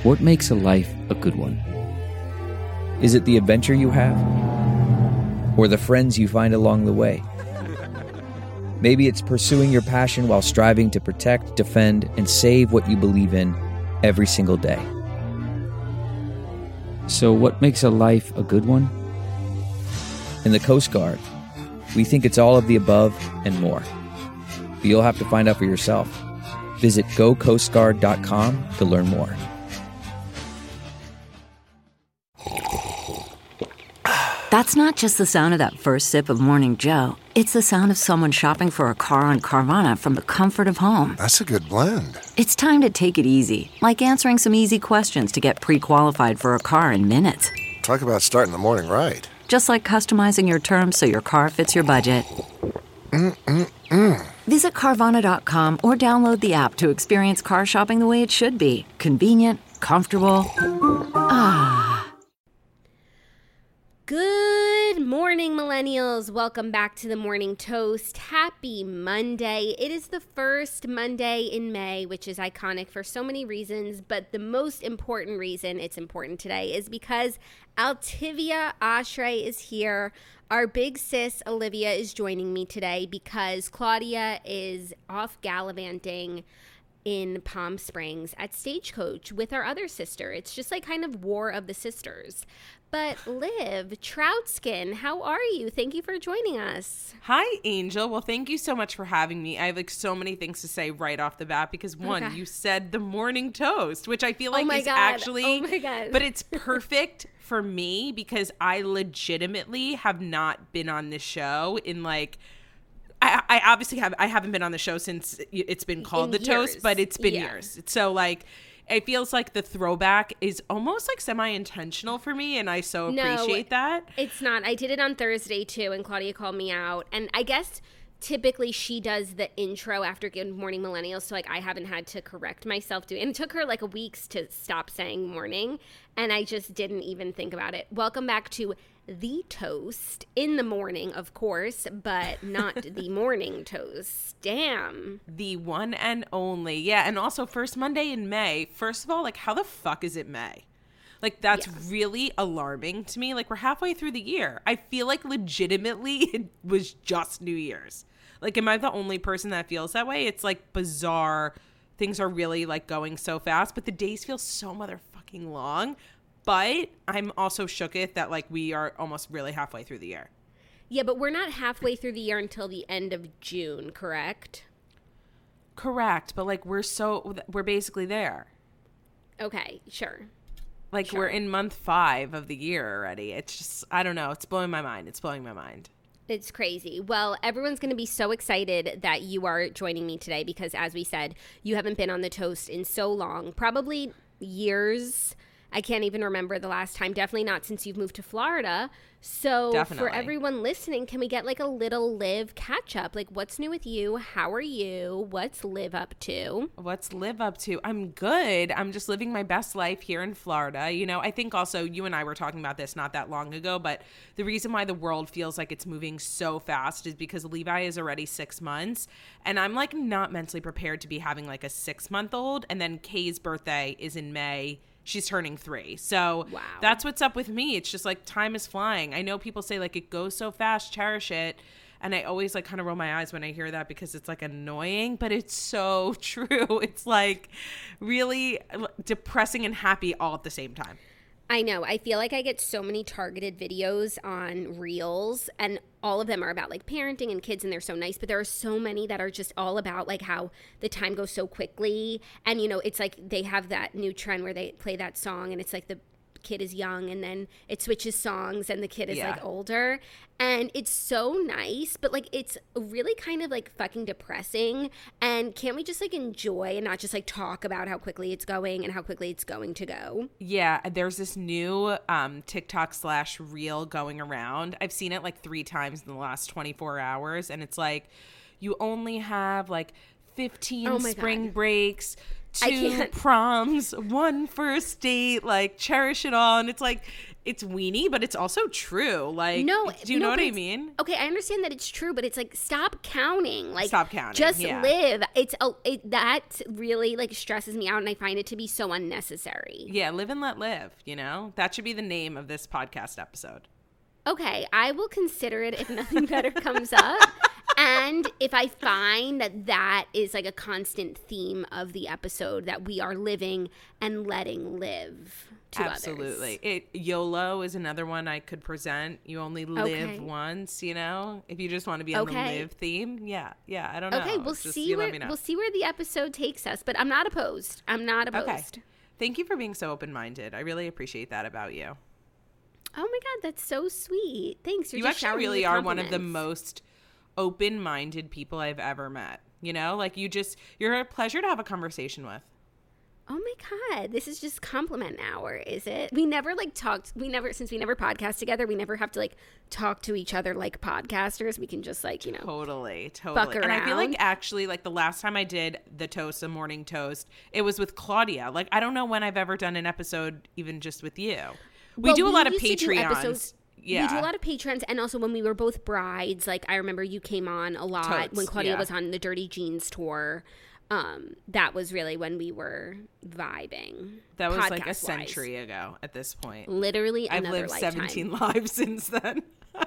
What makes a life a good one? Is it the adventure you have? Or the friends you find along the way? Maybe it's pursuing your passion while striving to protect, defend, and save what you believe in every single day. So what makes a life a good one? In the Coast Guard, we think it's all of the above and more. But you'll have to find out for yourself. Visit gocoastguard.com to learn more. That's not just the sound of that first sip of Morning Joe. It's the sound of someone shopping for a car on Carvana from the comfort of home. That's a good blend. It's time to take it easy, like answering some easy questions to get pre-qualified for a car in minutes. Talk about starting the morning right. Just like customizing your terms so your car fits your budget. Visit Carvana.com or download the app to experience car shopping the way it should be. Convenient, comfortable. Good morning, millennials. Welcome back to the Morning Toast. Happy Monday. It is the first Monday in May, which is iconic for so many reasons, but the most important reason it's important today is because Altivia Ashray is here. Our big sis, Olivia, is joining me today because Claudia is off gallivanting in Palm Springs at Stagecoach with our other sister. It's just like kind of War of the Sisters. But Liv Troutskin, how are you? Thank you for joining us. Hi, Angel. Well, thank you so much for having me. I have like so many things to say right off the bat because one, you said the morning toast, which I feel like is actually, but it's perfect for me because I legitimately have not been on this show in like, I obviously haven't been on the show since it's been called The Toast, but it's been years. So like, it feels like the throwback is almost like semi-intentional for me, and I so appreciate that. It's not. I did it on Thursday, too, and Claudia called me out. And I guess typically she does the intro after Good Morning Millennials, so like I haven't had to correct myself doing it. And it took her like a week to stop saying morning, and I just didn't even think about it. Welcome back to The Toast in the morning, of course, but not the morning toast. Damn. The one and only. Yeah, and also first Monday in May. First of all, like how the fuck is it May? Like that's really alarming to me. Like we're halfway through the year. I feel like legitimately it was just New Year's. Like am I the only person that feels that way? It's like bizarre. Things are really like going so fast, but the days feel so motherfucking long. But I'm also shooketh that like we are almost really halfway through the year. Yeah, but we're not halfway through the year until the end of June, correct? Correct, but like we're basically there. Okay, sure. Like we're in month 5 of the year already. It's just, I don't know. It's blowing my mind. It's crazy. Well, everyone's going to be so excited that you are joining me today because as we said, you haven't been on the toast in so long, probably years. I can't even remember the last time. Definitely not since you've moved to Florida. So for everyone listening, can we get like a little Liv catch up? Like what's new with you? How are you? What's Liv up to? I'm good. I'm just living my best life here in Florida. You know, I think also you and I were talking about this not that long ago, but the reason why the world feels like it's moving so fast is because Levi is already 6 months and I'm like not mentally prepared to be having like a 6-month-old. And then Kay's birthday is in May. She's turning 3. So that's what's up with me. It's just like time is flying. I know people say like it goes so fast, cherish it. And I always like kind of roll my eyes when I hear that because it's like annoying, but it's so true. It's like really depressing and happy all at the same time. I know. I feel like I get so many targeted videos on Reels and all of them are about like parenting and kids and they're so nice, but there are so many that are just all about like how the time goes so quickly. And, you know, it's like they have that new trend where they play that song and it's like the kid is young and then it switches songs and the kid is like older. And it's so nice, but like it's really kind of like fucking depressing. And can't we just like enjoy and not just like talk about how quickly it's going and how quickly it's going to go? Yeah, there's this new TikTok/reel going around. I've seen it like 3 times in the last 24 hours. And it's like you only have like 15 spring breaks, 2 proms, 1 first date, like cherish it all. And it's like, it's weenie, but it's also true. Like, do you know what I mean? Okay, I understand that it's true, but it's like, stop counting. Like, stop counting. Just live. That really like stresses me out, and I find it to be so unnecessary. Yeah, live and let live, you know? That should be the name of this podcast episode. Okay, I will consider it if nothing better comes up. And if I find that is like a constant theme of the episode, that we are living and letting live to Absolutely. others. YOLO is another one I could present. You only live once, you know? If you just want to be on the live theme. Yeah, I don't know. Okay, we'll see where the episode takes us, but I'm not opposed. Okay. Thank you for being so open-minded. I really appreciate that about you. Oh my God, that's so sweet. Thanks. You actually really are one of the most open-minded people I've ever met. You know, like you're a pleasure to have a conversation with. Oh my God, this is just compliment hour, is it? We never since we never podcast together, we never have to like talk to each other like podcasters. We can just like, you know, totally. fuck around. And I feel like actually like the last time I did the morning toast, it was with Claudia. Like, I don't know when I've ever done an episode even just with you. We do a lot of Patreons. Yeah. We do a lot of Patreons, and also when we were both brides, like I remember you came on a lot when Claudia was on the Dirty Jeans tour. That was really when we were vibing. That was like a century ago at this point. Literally another I've lived lifetime. 17 lives since then.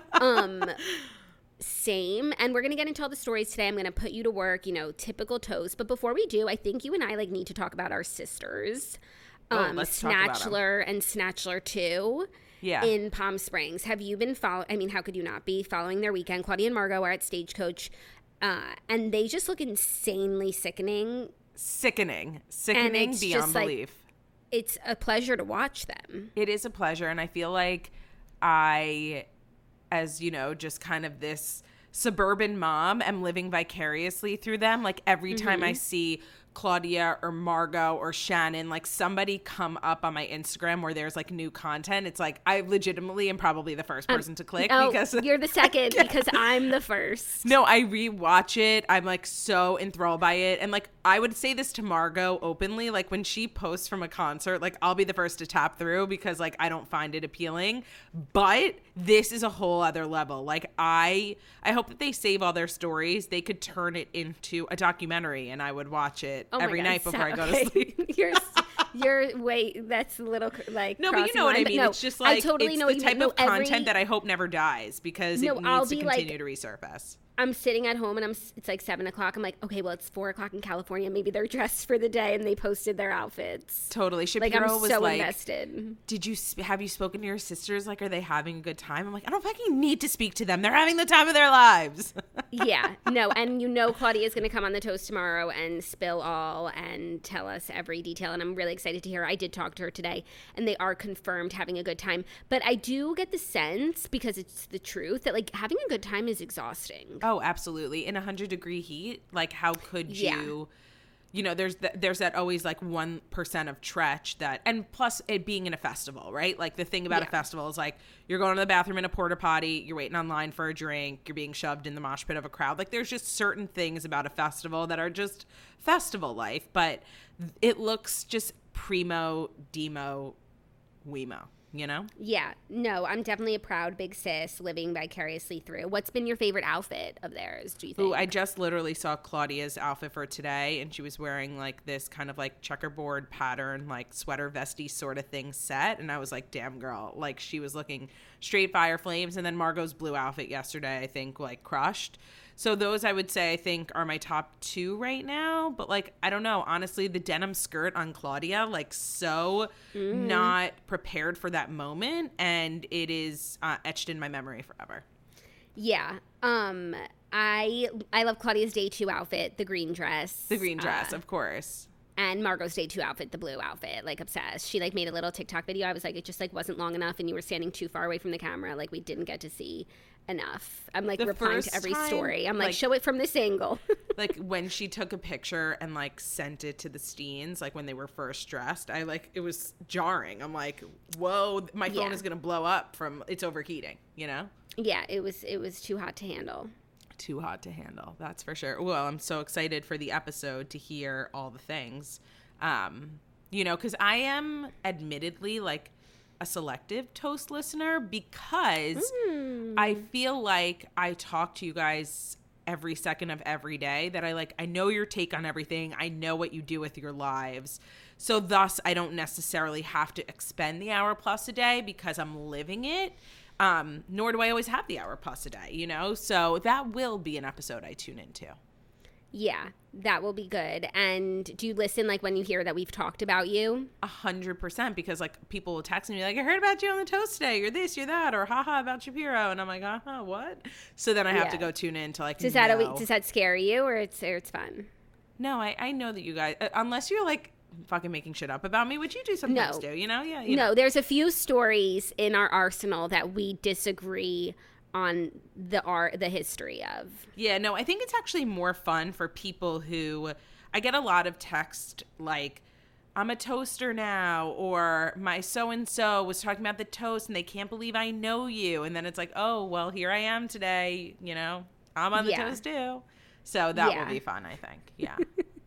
Same. And we're going to get into all the stories today. I'm going to put you to work, you know, typical toast. But before we do, I think you and I like need to talk about our sisters. Let's talk about Snatchler and Snatchler 2 in Palm Springs. Have you been how could you not be following their weekend? Claudia and Margot are at Stagecoach, and they just look insanely sickening. Sickening beyond belief. It's a pleasure to watch them. It is a pleasure, and I feel like I, as you know, just kind of this suburban mom, am living vicariously through them. Like every time I see Claudia or Margot or Shannon, like somebody come up on my Instagram where there's like new content, it's like I legitimately am probably the first person to click. Because you're the second because I'm the first. No, I rewatch it. I'm like so enthralled by it. And like I would say this to Margot openly, like when she posts from a concert, like I'll be the first to tap through because like I don't find it appealing. But this is a whole other level. Like I hope that they save all their stories. They could turn it into a documentary and I would watch it every night before I go to sleep. That's a little like no, but you know what I mean. No, it's just like I totally it's know the type of content that I hope never dies because it needs to continue to resurface. I'm sitting at home and it's like 7:00. I'm like, okay, well, it's 4:00 in California. Maybe they're dressed for the day and they posted their outfits. Totally. Shapiro like, I'm was so like, invested. Have you spoken to your sisters? Like, are they having a good time? I'm like, I don't fucking need to speak to them. They're having the time of their lives. Yeah. No. And you know, Claudia is going to come on the toast tomorrow and spill all and tell us every detail. And I'm really excited to hear her. I did talk to her today and they are confirmed having a good time. But I do get the sense, because it's the truth, that like having a good time is exhausting. Oh, absolutely. In 100-degree heat, like how could you, you know, there's that always like 1% of tretch that, and plus it being in a festival, right? Like the thing about a festival is like you're going to the bathroom in a porta potty, you're waiting online for a drink, you're being shoved in the mosh pit of a crowd. Like there's just certain things about a festival that are just festival life, but it looks just primo, demo, wemo. You know? Yeah. No, I'm definitely a proud big sis living vicariously through. What's been your favorite outfit of theirs, do you think? Ooh, I just literally saw Claudia's outfit for today, and she was wearing like this kind of like checkerboard pattern, like sweater vesty sort of thing set. And I was like, damn girl. Like she was looking straight fire flames. And then Margot's blue outfit yesterday, I think like crushed. So those I would say I think are my top 2 right now. But like, I don't know. Honestly, the denim skirt on Claudia, like so not prepared for that moment. And it is etched in my memory forever. Yeah. I love Claudia's day 2 outfit, the green dress. The green dress, of course. And Margot's day 2 outfit, the blue outfit, like obsessed. She like made a little TikTok video. I was like, it just like wasn't long enough and you were standing too far away from the camera. Like we didn't get to see enough. I'm like replying to every story. I'm like, show it from this angle. Like when she took a picture and like sent it to the Steens, like when they were first dressed, I like, it was jarring. I'm like, whoa, my phone is going to blow up from it's overheating, you know? Yeah, it was too hot to handle. Too hot to handle, that's for sure. Well, I'm so excited for the episode to hear all the things. You know, because I am admittedly like a selective Toast listener because I feel like I talk to you guys every second of every day, that I know your take on everything. I know what you do with your lives. So thus I don't necessarily have to expend the hour plus a day because I'm living it. Nor do I always have the hour plus a day, you know? So that will be an episode I tune into. Yeah, that will be good. And do you listen like when you hear that we've talked about you? 100%, because like people will text me like, I heard about you on the Toast today, you're this, you're that, or haha about Shapiro, and I'm like, what? So then I have to go tune in to like, does that scare you, or it's fun? No, I know that you guys, unless you're like fucking making shit up about me, which you do sometimes do, you know? Yeah. You know. There's a few stories in our arsenal that we disagree on the history of. Yeah, no, I think it's actually more fun for people who, I get a lot of text like, I'm a toaster now, or my so-and-so was talking about the toast and they can't believe I know you. And then it's like, oh, well, here I am today, you know, I'm on the toast too. So that will be fun, I think. Yeah.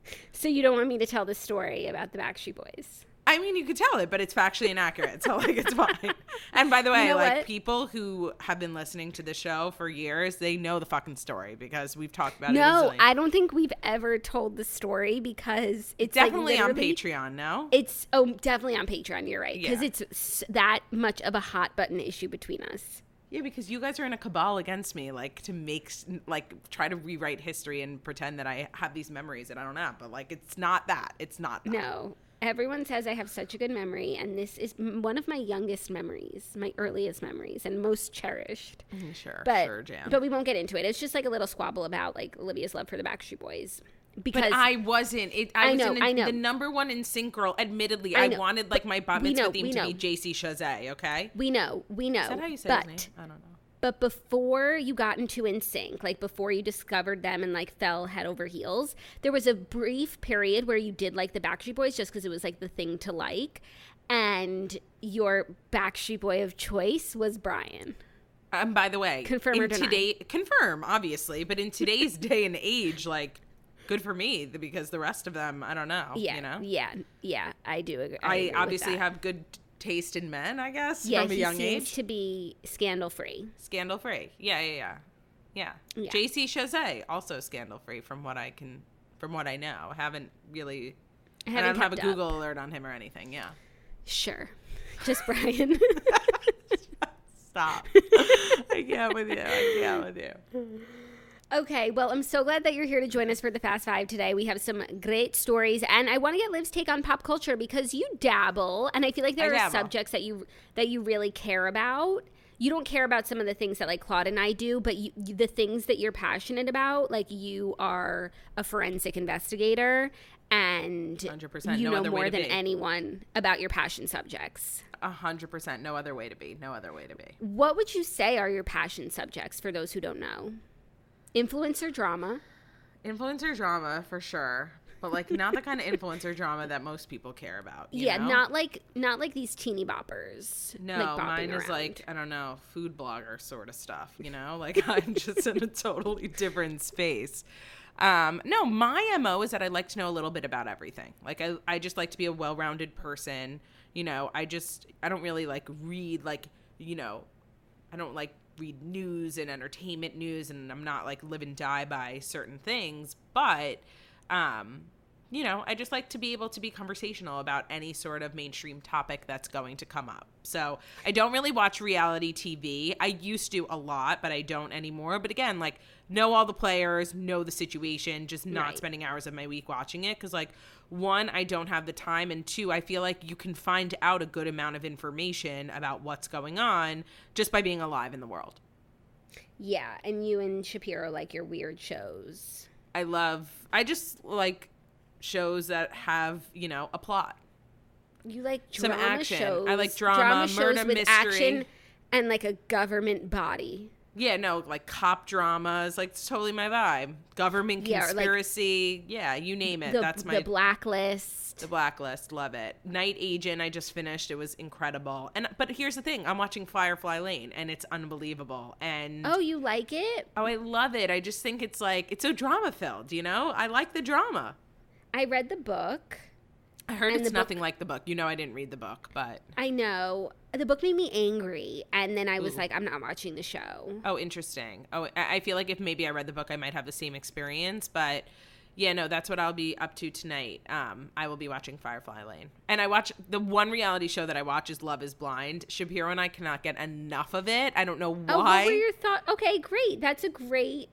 So you don't want me to tell the story about the Backstreet Boys? I mean, you could tell it, but it's factually inaccurate, so, like, it's fine. And by the way, people who have been listening to the show for years, they know the fucking story because we've talked about it. No, I don't think we've ever told the story because it's definitely like on Patreon, no? It's, definitely on Patreon, you're right, because it's that much of a hot button issue between us. Yeah, because you guys are in a cabal against me, like, to make, like, try to rewrite history and pretend that I have these memories that I don't have. But, like, it's not that. It's not that. No. Everyone says I have such a good memory, and this is one of my youngest memories, my earliest memories, and most cherished. Sure, Jan. But we won't get into it. It's just, like, a little squabble about, like, Olivia's love for the Backstreet Boys. Because but I wasn't. I know. The number one NSYNC girl. Admittedly, I wanted like my bat mitzvah theme to be JC Chasez. Okay. We know. Is that how you say his name? I don't know. But before you got into NSYNC, like before you discovered them and like fell head over heels, there was a brief period where you did like the Backstreet Boys just because it was like the thing to like, and your Backstreet Boy of choice was Brian. By the way, confirm or deny? Confirm, obviously, but in today's day and age, like. Good for me, because the rest of them, I don't know. Yeah, you know? Yeah, I do agree. I obviously have good taste in men, I guess, from a young age. Yeah, he seems to be scandal-free. Scandal-free. Yeah. JC Chasez, also scandal-free from what I know. I don't have a Google alert on him or anything, yeah. Sure. Just Brian. Stop. I can't with you. Okay, well, I'm so glad that you're here to join us for the Fast Five today. We have some great stories, and I want to get Liv's take on pop culture because you dabble, and I feel like there are subjects that you really care about. You don't care about some of the things that like Claude and I do, but the things that you're passionate about, like you are a forensic investigator, and 100%, you know more than anyone about your passion subjects. 100%, no other way to be. What would you say are your passion subjects for those who don't know? Influencer drama, for sure, but like not the kind of influencer drama that most people care about. You know? not like these teeny boppers. No, like mine is like, I don't know, food blogger sort of stuff. You know, like I'm just in a totally different space. No, my MO is that I like to know a little bit about everything. Like I just like to be a well-rounded person. You know, I don't really like read like, you know, I don't like read news and entertainment news, and I'm not like live and die by certain things, but you know, I just like to be able to be conversational about any sort of mainstream topic that's going to come up. So I don't really watch reality TV. I used to a lot, but I don't anymore. But again, like know all the players, know the situation, just not spending hours of my week watching it. Cause like one, I don't have the time. And two, I feel like you can find out a good amount of information about what's going on just by being alive in the world. Yeah. And you and Shapiro like your weird shows. I just like shows that have, you know, a plot. You like some drama action. shows. I like drama murder, with mystery, action and like a government body. Yeah, no, like cop dramas, like it's totally my vibe. Government conspiracy, you name it. That's my The Blacklist. The Blacklist, love it. Night Agent, I just finished. It was incredible. But here's the thing, I'm watching Firefly Lane, and it's unbelievable. And oh, you like it? Oh, I love it. I just think it's like it's so drama filled. You know, I like the drama. I read the book. I heard And it's the nothing book- like the book. You know, I didn't read the book, but I know. The book made me angry, and then I was like, I'm not watching the show. oh, interesting. Oh, I feel like if maybe I read the book, I might have the same experience, but yeah, no, that's what I'll be up to tonight. I will be watching Firefly Lane. And I watch, the one reality show that I watch is Love is Blind. Shapiro and I cannot get enough of it. I don't know why. Oh, what were your thoughts? Okay, great. That's a great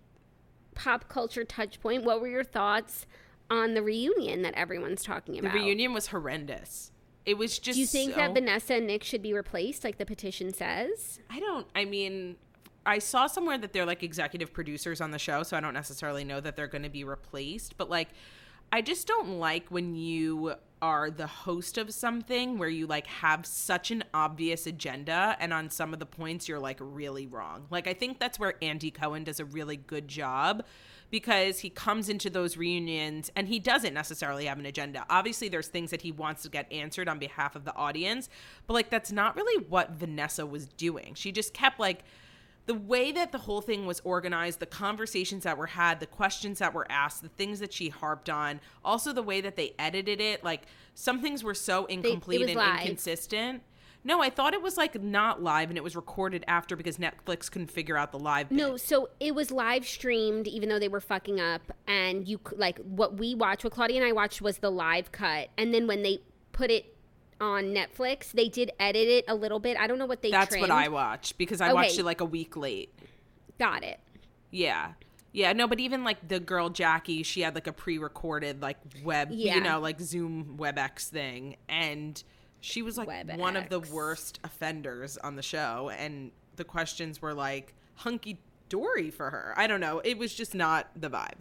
pop culture touch point. What were your thoughts on the reunion that everyone's talking The about? reunion was horrendous. It was just Do you think that Vanessa and Nick should be replaced, like the petition says? I mean, I saw somewhere that they're like executive producers on the show, so I don't necessarily know that they're going to be replaced. But like, I just don't like when you are the host of something where you like have such an obvious agenda and on some of the points you're like really wrong. Like, I think that's where Andy Cohen does a really good job, because he comes into those reunions and he doesn't necessarily have an agenda. Obviously, there's things that he wants to get answered on behalf of the audience, but like, that's not really what Vanessa was doing. She just kept like, the way that the whole thing was organized, the conversations that were had, the questions that were asked, the things that she harped on, also the way that they edited it, like some things were so incomplete and live. inconsistent. No, I thought it was like not live and it was recorded after because Netflix couldn't figure out the live bit. No, so it was live streamed, even though they were fucking up. And you like what we watched, what Claudia and I watched was the live cut. And then when they put it on Netflix, they did edit it a little bit. I don't know what they That's trimmed. what I watched because I watched it like a week late. Got it. Yeah. Yeah, no, but even like the girl Jackie, she had like a pre-recorded like web, Yeah. you know, like Zoom WebEx thing. And she was like one of the WebEx. worst offenders on the show. And the questions were like hunky-dory for her. I don't know. It was just not the vibe.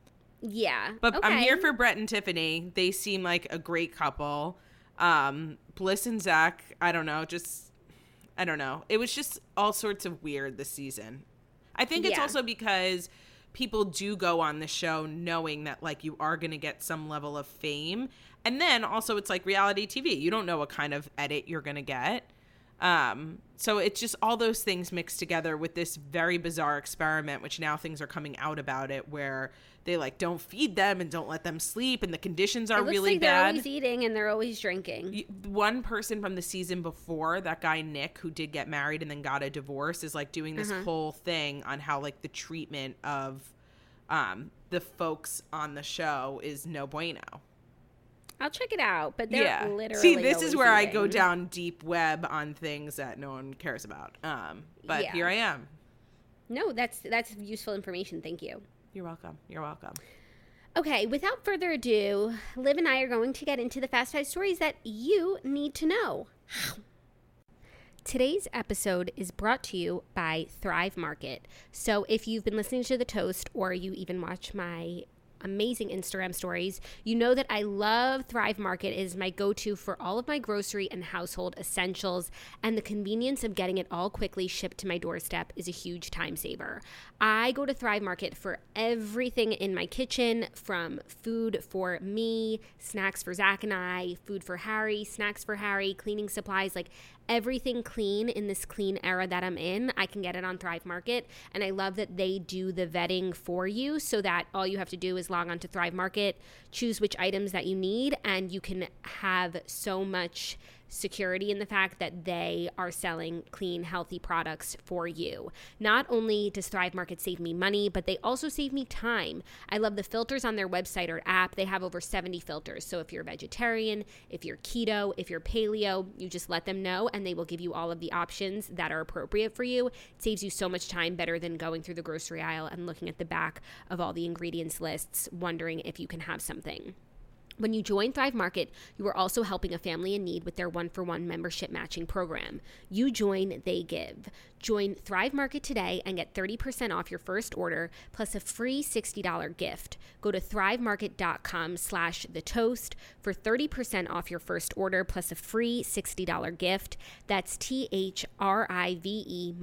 Yeah. But I'm okay. here for Brett and Tiffany. They seem like a great couple. Bliss and Zach, I don't know. It was just all sorts of weird this season. I think it's Yeah. also because people do go on the show knowing that like you are going to get some level of fame. And then also it's like reality TV. You don't know what kind of edit you're going to get. So it's just all those things mixed together with this very bizarre experiment, which now things are coming out about it, where they like don't feed them and don't let them sleep, and the conditions are It looks really like they're bad. always eating and they're always drinking. One person from the season before, that guy Nick, who did get married and then got a divorce, is like doing this whole thing on how like the treatment of the folks on the show is no bueno. I'll check it out, but they're literally See, this is always where I eating. go down deep web on things that no one cares about. But Yeah. here I am. No, that's useful information. Thank you. You're welcome. You're welcome. Okay, without further ado, Liv and I are going to get into the Fast Five stories that you need to know. Today's episode is brought to you by Thrive Market. So if you've been listening to The Toast or you even watch my amazing Instagram stories, you know that I love Thrive Market. It is my go-to for all of my grocery and household essentials, and the convenience of getting it all quickly shipped to my doorstep is a huge time saver. I go to Thrive Market for everything in my kitchen, from food for me, snacks for Zach and I, food for Harry, snacks for Harry, cleaning supplies, like everything clean in this clean era that I'm in. I can get it on Thrive Market, and I love that they do the vetting for you so that all you have to do is log on to Thrive Market, choose which items that you need, and you can have so much security in the fact that they are selling clean, healthy products for you. Not only does Thrive Market save me money, but they also save me time. I love the filters on their website or app. They have over 70 filters. So if you're a vegetarian, if you're keto, if you're paleo, you just let them know and they will give you all of the options that are appropriate for you. It saves you so much time, better than going through the grocery aisle and looking at the back of all the ingredients lists, wondering if you can have something. When you join Thrive Market, you are also helping a family in need with their 1-for-1 membership matching program. You join, they give. Join Thrive Market today and get 30% off your first order plus a free $60 gift. Go to thrivemarket.com/thetoast for 30% off your first order plus a free $60 gift. That's THRIVE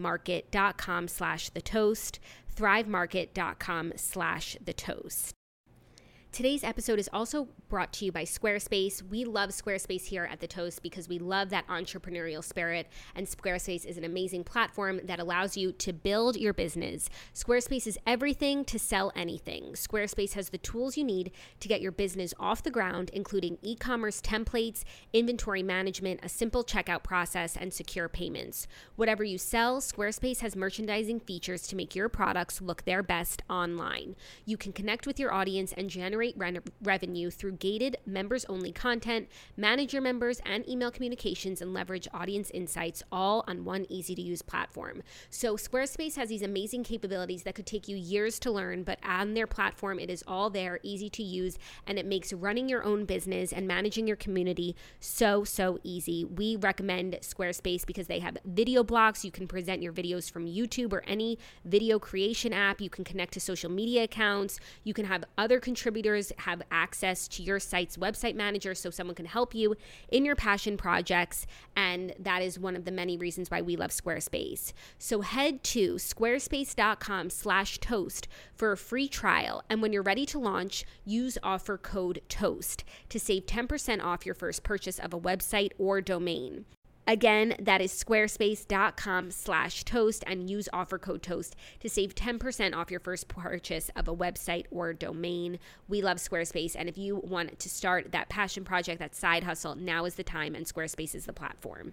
market.com/thetoast, thrivemarket.com/thetoast. Today's episode is also brought to you by Squarespace. We love Squarespace here at The Toast because we love that entrepreneurial spirit, and Squarespace is an amazing platform that allows you to build your business. Squarespace is everything to sell anything. Squarespace has the tools you need to get your business off the ground, including e-commerce templates, inventory management, a simple checkout process, and secure payments. Whatever you sell, Squarespace has merchandising features to make your products look their best online. You can connect with your audience and generate revenue through gated members-only content, manage your members and email communications, and leverage audience insights all on one easy-to-use platform. So Squarespace has these amazing capabilities that could take you years to learn, but on their platform, it is all there, easy to use, and it makes running your own business and managing your community so easy. We recommend Squarespace because they have video blocks. You can present your videos from YouTube or any video creation app. You can connect to social media accounts. You can have other contributors have access to your site's website manager so someone can help you in your passion projects. And that is one of the many reasons why we love Squarespace. So head to squarespace.com/toast for a free trial. And when you're ready to launch, use offer code TOAST to save 10% off your first purchase of a website or domain. Again, that is squarespace.com/toast and use offer code TOAST to save 10% off your first purchase of a website or domain. We love Squarespace, and if you want to start that passion project, that side hustle, now is the time, and Squarespace is the platform.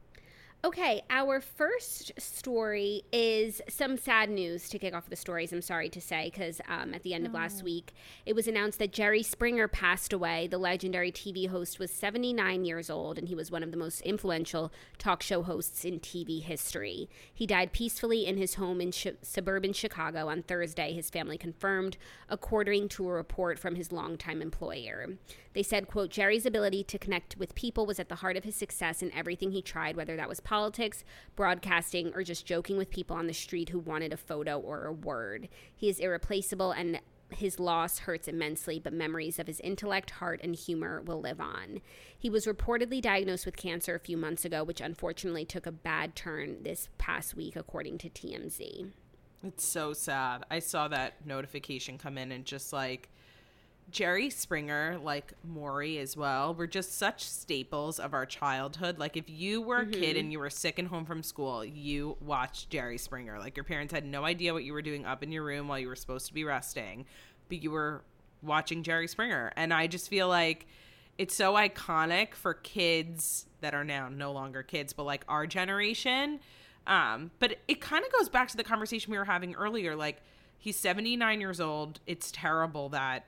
Okay, our first story is some sad news to kick off the stories, I'm sorry to say, because at the end of last week, it was announced that Jerry Springer passed away. The legendary TV host was 79 years old, and he was one of the most influential talk show hosts in TV history. He died peacefully in his home in suburban Chicago on Thursday, his family confirmed, according to a report from his longtime employer. They said, quote, Jerry's ability to connect with people was at the heart of his success in everything he tried, whether that was politics, broadcasting, or just joking with people on the street who wanted a photo or a word. He is irreplaceable, and his loss hurts immensely, but memories of his intellect, heart, and humor will live on. He was reportedly diagnosed with cancer a few months ago, which unfortunately took a bad turn this past week, according to TMZ. It's so sad. I saw that notification come in, and just like Jerry Springer, like Maury as well, were just such staples of our childhood. Like if you were a kid and you were sick and home from school, you watched Jerry Springer. Like your parents had no idea what you were doing up in your room while you were supposed to be resting, but you were watching Jerry Springer. And I just feel like it's so iconic for kids that are now no longer kids, but like our generation. But it kind of goes back to the conversation we were having earlier. Like he's 79 years old. It's terrible that,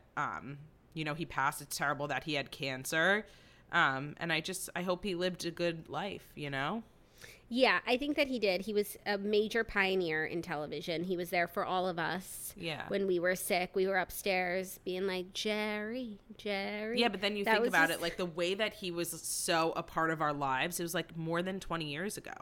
he passed. It's terrible that he had cancer. And I hope he lived a good life, Yeah, I think that he did. He was a major pioneer in television. He was there for all of us. Yeah. When we were sick, we were upstairs being like, Jerry. Yeah, but then you think about it, like the way that he was so a part of our lives, it was like more than 20 years ago.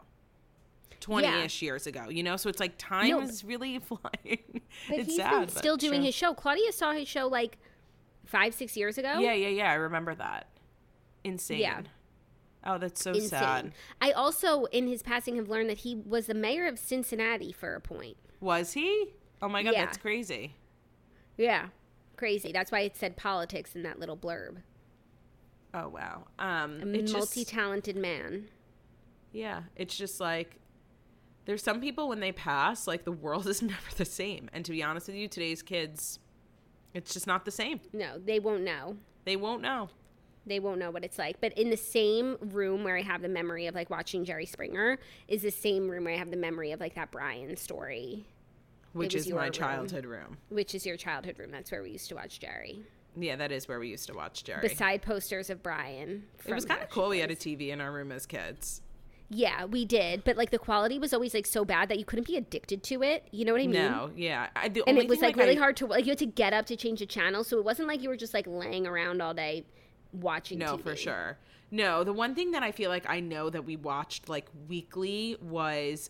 20-ish years ago, so it's like time is really flying. But it's he's sad, been still doing his show. Claudia saw his show like 5-6 years ago. Yeah. I remember that. Insane. Yeah. Oh, that's so sad. I also, in his passing, have learned that he was the mayor of Cincinnati for a point. Was he? Oh my God, that's crazy. Yeah, crazy. That's why it said politics in that little blurb. Oh wow. A multi-talented man. Yeah, it's just like, there's some people when they pass, like the world is never the same. And to be honest with you, today's kids, it's just not the same. No, they won't know. They won't know. They won't know what it's like. But in the same room where I have the memory of like watching Jerry Springer is the same room where I have the memory of like that Brian story. Which is my childhood room. Which is your childhood room. That's where we used to watch Jerry. Yeah, that is where we used to watch Jerry. Beside posters of Brian. It was kind of cool. We had a TV in our room as kids. Yeah, we did. But, like, the quality was always, like, so bad that you couldn't be addicted to it. You know what I mean? No, yeah. And it was, like, really hard to, like, you had to get up to change the channel. So it wasn't like you were just, like, laying around all day watching TV. No, for sure. No, the one thing that I feel like I know that we watched, like, weekly was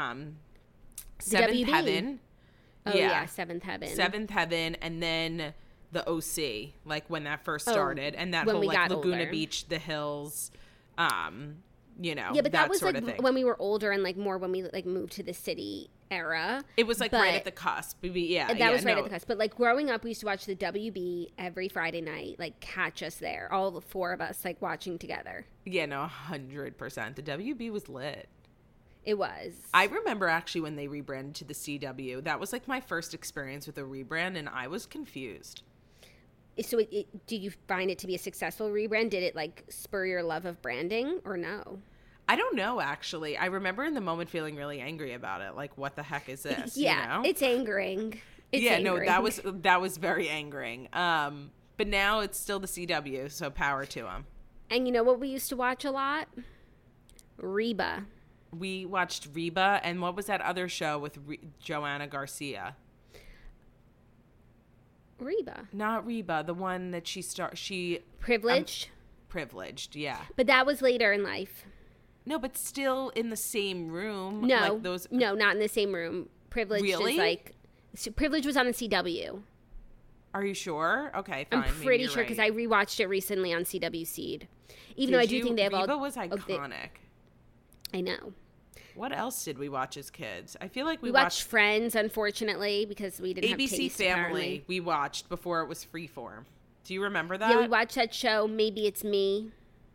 Seventh Heaven. Oh, yeah, Seventh Heaven. Seventh Heaven, and then the OC, like, when that first started. And that whole, like, Laguna Beach, The Hills, Yeah, but that was sort like of thing. when we were older and like more when we like moved to the city era. It was like right at the cusp. That was right at the cusp. But like growing up, we used to watch the WB every Friday night. Like catch us there, all the four of us like watching together. Yeah, no, 100%. The WB was lit. It was. I remember actually when they rebranded to the CW. That was like my first experience with a rebrand, and I was confused. So did you find it to be a successful rebrand? Did it like spur your love of branding or no? I don't know, actually. I remember in the moment feeling really angry about it. Like, what the heck is this? Yeah, you know? it's angering. It's angering. No, that was very angering. But now it's still the CW, so power to them. And you know what we used to watch a lot? Reba. We watched Reba, and what was that other show with Joanna Garcia? Reba. Not Reba, the one that Privileged. Privileged, yeah. But that was later in life. No, but still in the same room. No, like those. No, not in the same room. Privileged really? is like Privileged was on the CW. Are you sure? Okay, fine. I'm pretty sure because I rewatched it recently on CW Seed. Even though I do think they have Reba all. Was iconic. I know. What else did we watch as kids? I feel like we watched Friends, unfortunately, because we didn't ABC have taste, Family. Apparently. We watched before it was Freeform. Do you remember that? Yeah, we watched that show. Maybe It's Me.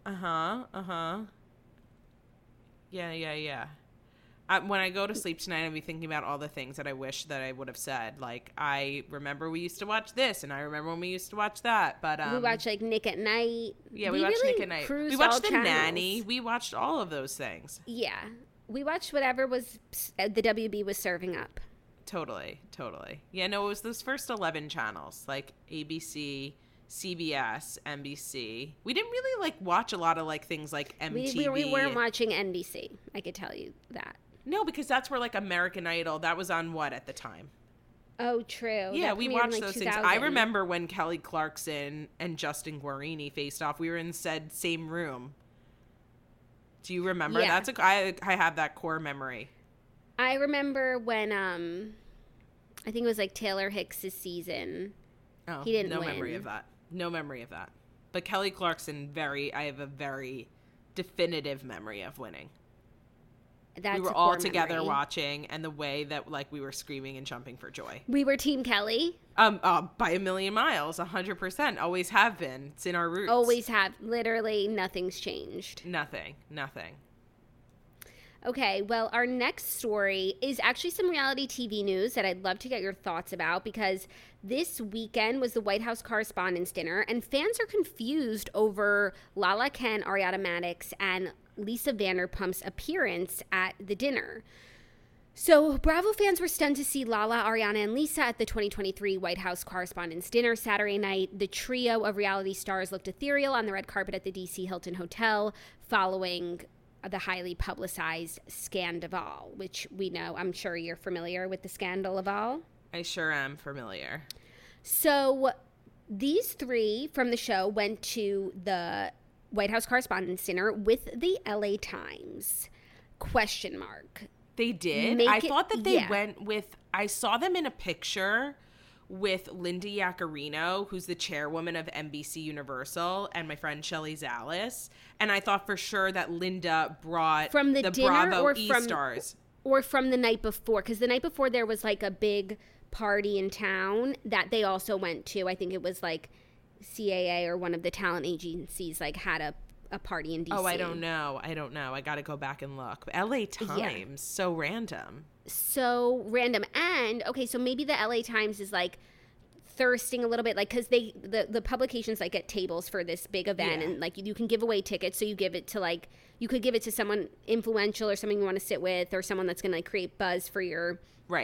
Yeah. When I go to sleep tonight, I'll be thinking about all the things that I wish that I would have said. Like, I remember we used to watch this, and I remember when we used to watch that. But we watched like Nick at Night. Yeah, we watched Nick at Night. We watched The Nanny. We watched all of those things. Yeah, we watched whatever was the WB was serving up. Totally. Yeah, no, it was those first 11 channels, like ABC, CBS, NBC. We didn't really like watch a lot of like things like MTV. We weren't watching NBC. I could tell you that. No, because that's where like American Idol, that was on what at the time? Oh, true. Yeah, we watched like those 2000. things. I remember when Kelly Clarkson and Justin Guarini faced off. We were in said same room. Do you remember? Yeah. I have that core memory. I remember when I think it was like Taylor Hicks's season. Oh, he didn't no win. memory of that. No memory of that. But Kelly Clarkson, I have a very definitive memory of winning. That's we were all together watching, and the way that like we were screaming and jumping for joy. We were Team Kelly. By a million miles, 100%. Always have been. It's in our roots. Always have. Literally, nothing's changed. Nothing. Okay, well, our next story is actually some reality TV news that I'd love to get your thoughts about because this weekend was the White House Correspondents' Dinner, and fans are confused over Lala Kent, Ariana Madix, and Lisa Vanderpump's appearance at the dinner. So, Bravo fans were stunned to see Lala, Ariana, and Lisa at the 2023 White House Correspondents' Dinner Saturday night. The trio of reality stars looked ethereal on the red carpet at the D.C. Hilton Hotel following the highly publicized Scandoval, which we know. I'm sure you're familiar with the Scandoval. I sure am familiar. So these three from the show went to the White House Correspondents' Dinner with the LA Times. ? They did? I thought that they went with, I saw them in a picture with Linda Yaccarino, who's the chairwoman of NBC Universal, and my friend Shelley Zallis. And I thought for sure that Linda brought from the dinner Bravo or E-Stars. Or from the night before, because the night before there was like a big party in town that they also went to. I think it was like CAA or one of the talent agencies like had a party in DC. Oh, I don't know. I got to go back and look. But LA Times, so random. And okay, so maybe the LA Times is like thirsting a little bit, like because the publications like get tables for this big event, and like you can give away tickets, so you give it to like you could give it to someone influential or someone you want to sit with or someone that's gonna like create buzz for your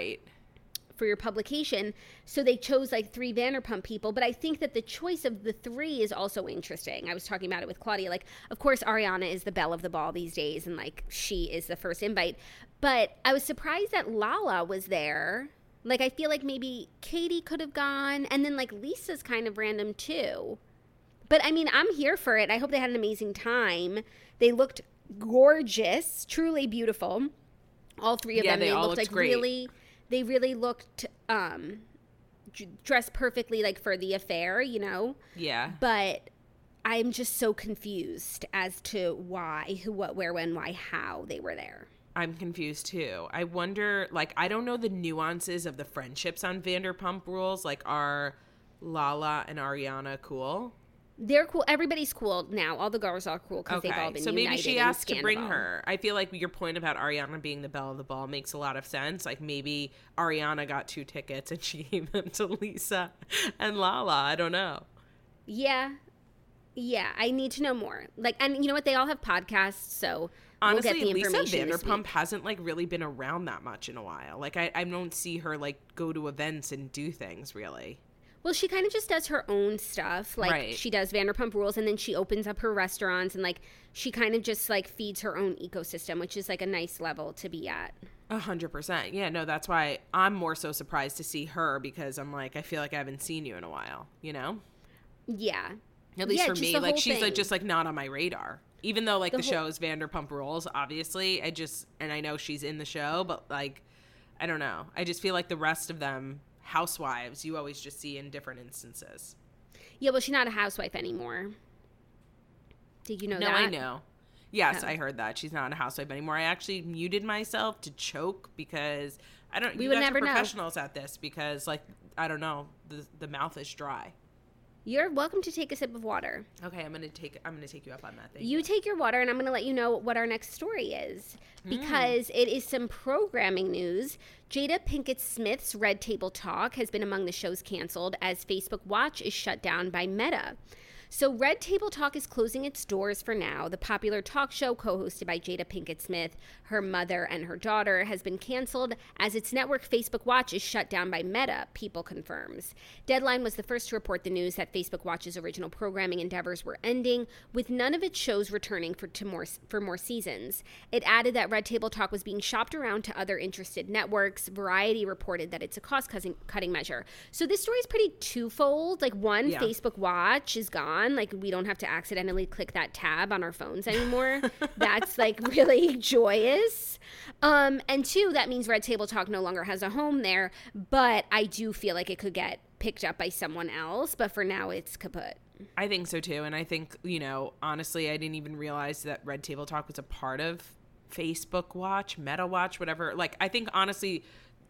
publication. So they chose like three Vanderpump people, but I think that the choice of the three is also interesting. I was talking about it with Claudia. Like, of course, Ariana is the belle of the ball these days, and like she is the first invite. But I was surprised that Lala was there. Like, I feel like maybe Katie could have gone, and then like Lisa's kind of random too. But I mean, I'm here for it. I hope they had an amazing time. They looked gorgeous, truly beautiful. All three of them. They all looked like great. They really looked dressed perfectly, like for the affair, you know. Yeah. But I'm just so confused as to why, who, what, where, when, why, how they were there. I'm confused too. I wonder, like, I don't know the nuances of the friendships on Vanderpump Rules. Like, are Lala and Ariana cool? They're cool. Everybody's cool now. All the girls are cool because they've all been so united. maybe she in asked to bring Scandival. her. I feel like your point about Ariana being the belle of the ball makes a lot of sense. Like, maybe Ariana got 2 tickets and she gave them to Lisa and Lala. I don't know. Yeah, I need to know more. Like, and you know what? They all have podcasts, so Honestly, we'll get the Lisa information this Vanderpump week. hasn't like really been around that much in a while. Like, I don't see her like go to events and do things really. Well, she kind of just does her own stuff. Like, Right. she does Vanderpump Rules, and then she opens up her restaurants, and like she kind of just like feeds her own ecosystem, which is like a nice level to be at. 100%. Yeah, no, that's why I'm more so surprised to see her, because I'm like, I feel like I haven't seen you in a while, you know? Yeah. At least Yeah, for just me, the like whole she's like thing. just like not on my radar. Even though like the, whole- show is Vanderpump Rules, obviously, and I know she's in the show, but like, I don't know. I just feel like the rest of them, housewives, you always just see in different instances. Yeah, well, she's not a housewife anymore. Did you know No, that? I know. Yes, Oh. I heard that. She's not a housewife anymore. I actually muted myself to choke because I don't. We you would guys never are know. professionals at this because, like, I don't know. The mouth is dry. You're welcome to take a sip of water. Okay, I'm gonna take you up on that thing. You take your water, and I'm going to let you know what our next story is. Because it is some programming news. Jada Pinkett Smith's Red Table Talk has been among the shows canceled as Facebook Watch is shut down by Meta. So Red Table Talk is closing its doors for now. The popular talk show co-hosted by Jada Pinkett Smith, her mother, and her daughter has been canceled as its network Facebook Watch is shut down by Meta, People confirms. Deadline was the first to report the news that Facebook Watch's original programming endeavors were ending, with none of its shows returning for more seasons. It added that Red Table Talk was being shopped around to other interested networks. Variety reported that it's a cost-cutting measure. So this story is pretty twofold. Like, one, Yeah. Facebook Watch is gone. Like, we don't have to accidentally click that tab on our phones anymore. That's like really joyous. And two, that means Red Table Talk no longer has a home there, but I do feel like it could get picked up by someone else, but for now it's kaput. I think so too, and I think, you know, honestly, I didn't even realize that Red Table Talk was a part of Facebook Watch, Meta Watch, whatever. Like, I think honestly,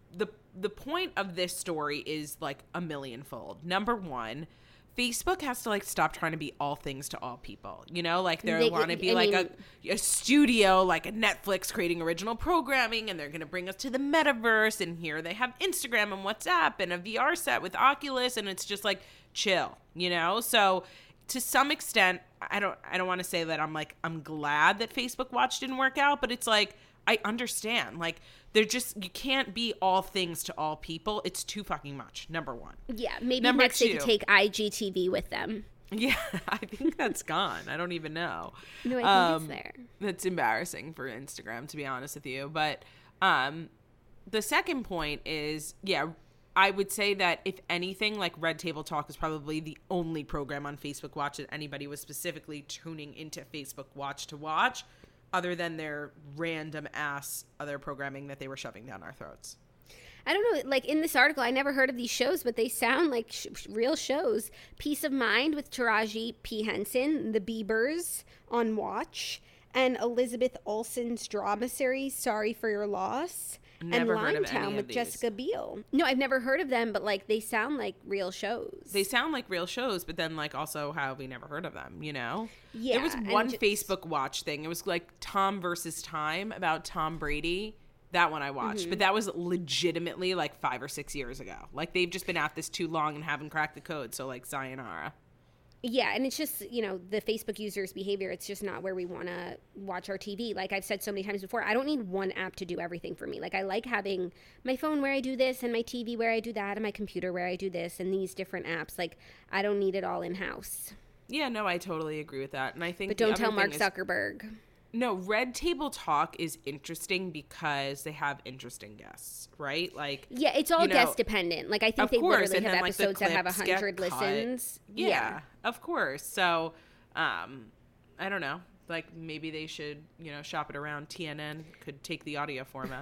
the point of this story is like a millionfold. Number one, Facebook has to like stop trying to be all things to all people. You know, like they want to be I like mean- a studio, like a Netflix creating original programming, and they're going to bring us to the metaverse. And here they have Instagram and WhatsApp and a VR set with Oculus, and it's just like chill, you know? So to some extent, I don't want to say that I'm glad that Facebook Watch didn't work out, but it's like, I understand. Like, you can't be all things to all people. It's too fucking much. Number one. Yeah, maybe Number next they could two. take IGTV with them. Yeah, I think that's gone. I don't even know. No, I think it's there. That's embarrassing for Instagram, to be honest with you. But the second point is, yeah, I would say that if anything, like Red Table Talk is probably the only program on Facebook Watch that anybody was specifically tuning into Facebook Watch to watch, other than their random ass other programming that they were shoving down our throats. I don't know, like in this article, I never heard of these shows, but they sound like real shows. Peace of Mind with Taraji P. Henson, The Biebers on Watch, and Elizabeth Olsen's drama series, Sorry for Your Loss, Never heard and of any Limetown of with these. Jessica Biel. No, I've never heard of them, but like they sound like real shows. They sound like real shows, but then like also how have we never heard of them, you know? Yeah, There was and one just- Facebook Watch thing. It was like Tom versus Time about Tom Brady. That one I watched, but that was legitimately like 5 or 6 years ago. Like they've just been at this too long and haven't cracked the code. So like sayonara. Yeah, and it's just, you know, the Facebook users' behavior. It's just not where we want to watch our TV. Like I've said so many times before, I don't need one app to do everything for me. Like I like having my phone where I do this and my TV where I do that and my computer where I do this and these different apps. Like I don't need it all in-house. Yeah, no, I totally agree with that. And I think But the don't other tell Mark thing is- Zuckerberg. No, Red Table Talk is interesting because they have interesting guests, right? Like Yeah, it's all you know, guest dependent. Like I think of they course, literally and have then, like, the episodes that have clips get 100 cut. listens. Yeah, of course. So, I don't know. Like maybe they should, you know, shop it around. TNN could take the audio format.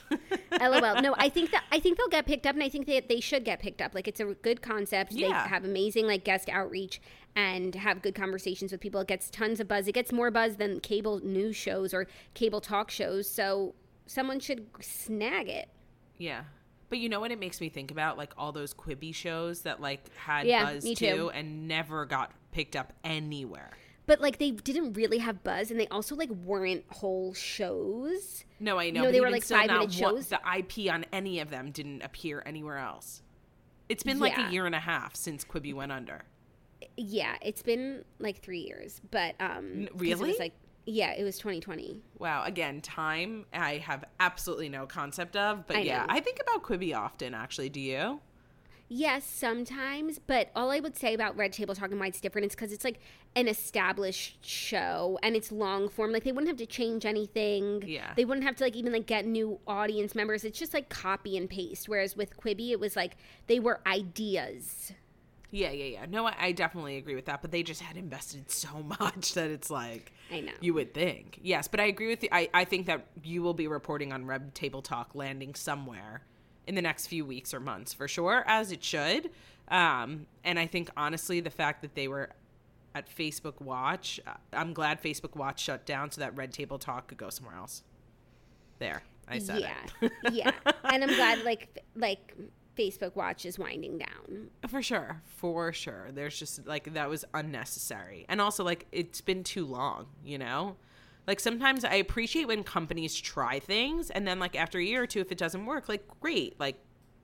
LOL. No, I think they'll get picked up, and I think that they should get picked up. Like, it's a good concept. Yeah. They have amazing like guest outreach and have good conversations with people. It gets tons of buzz. It gets more buzz than cable news shows or cable talk shows. So someone should snag it. Yeah. But you know what it makes me think about? Like all those Quibi shows that like had buzz me too too. and never got picked up anywhere. But like they didn't really have buzz, and they also like weren't whole shows. No, I know. You know, but they were even like still, 5-minute not shows. The IP on any of them didn't appear anywhere else. It's been like Yeah. a year and a half since Quibi went under. Yeah, it's been like 3 years, but 'cause really? It was like, yeah, it was 2020. Wow. Again, time I have absolutely no concept of. But I yeah, know. I think about Quibi often, actually. Do you? Yes, sometimes, but all I would say about Red Table Talk and why it's different is because it's like an established show and it's long form. Like they wouldn't have to change anything. Yeah. They wouldn't have to like even like get new audience members. It's just like copy and paste. Whereas with Quibi, it was like they were ideas. Yeah. No, I definitely agree with that. But they just had invested so much that it's like, I know. you would think. Yes, but I agree with you. I think that you will be reporting on Red Table Talk landing somewhere in the next few weeks or months for sure, as it should. And I think, honestly, the fact that they were at Facebook Watch, I'm glad Facebook Watch shut down so that Red Table Talk could go somewhere else. There, I said it. Yeah. And I'm glad like Facebook Watch is winding down. For sure. There's just like that was unnecessary. And also like it's been too long, you know? Like sometimes I appreciate when companies try things and then like after a year or two if it doesn't work, like great. Like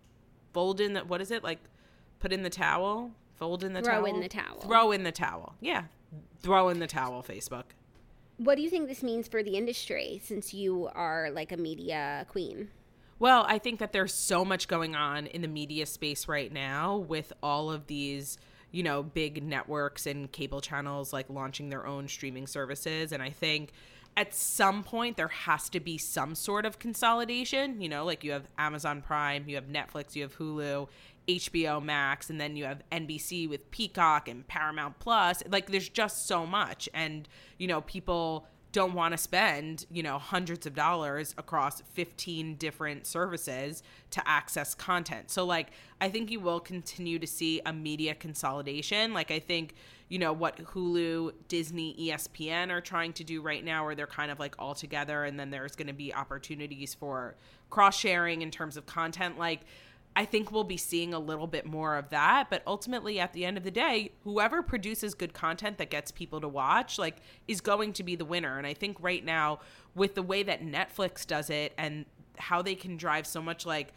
fold in the what is it? Like put in the towel? Fold in the towel? Throw in the towel. Throw in the towel. Yeah. Throw in the towel, Facebook. What do you think this means for the industry since you are like a media queen? Well, I think that there's so much going on in the media space right now with all of these, you know, big networks and cable channels like launching their own streaming services. And I think at some point there has to be some sort of consolidation, you know, like you have Amazon Prime, you have Netflix, you have Hulu, HBO Max, and then you have NBC with Peacock and Paramount Plus. Like there's just so much. And, you know, people don't want to spend, you know, hundreds of dollars across 15 different services to access content. So like, I think you will continue to see a media consolidation. Like I think, you know, what Hulu, Disney, ESPN are trying to do right now, where they're kind of like all together. And then there's going to be opportunities for cross sharing in terms of content. Like, I think we'll be seeing a little bit more of that. But ultimately, at the end of the day, whoever produces good content that gets people to watch, like, is going to be the winner. And I think right now, with the way that Netflix does it and how they can drive so much, like,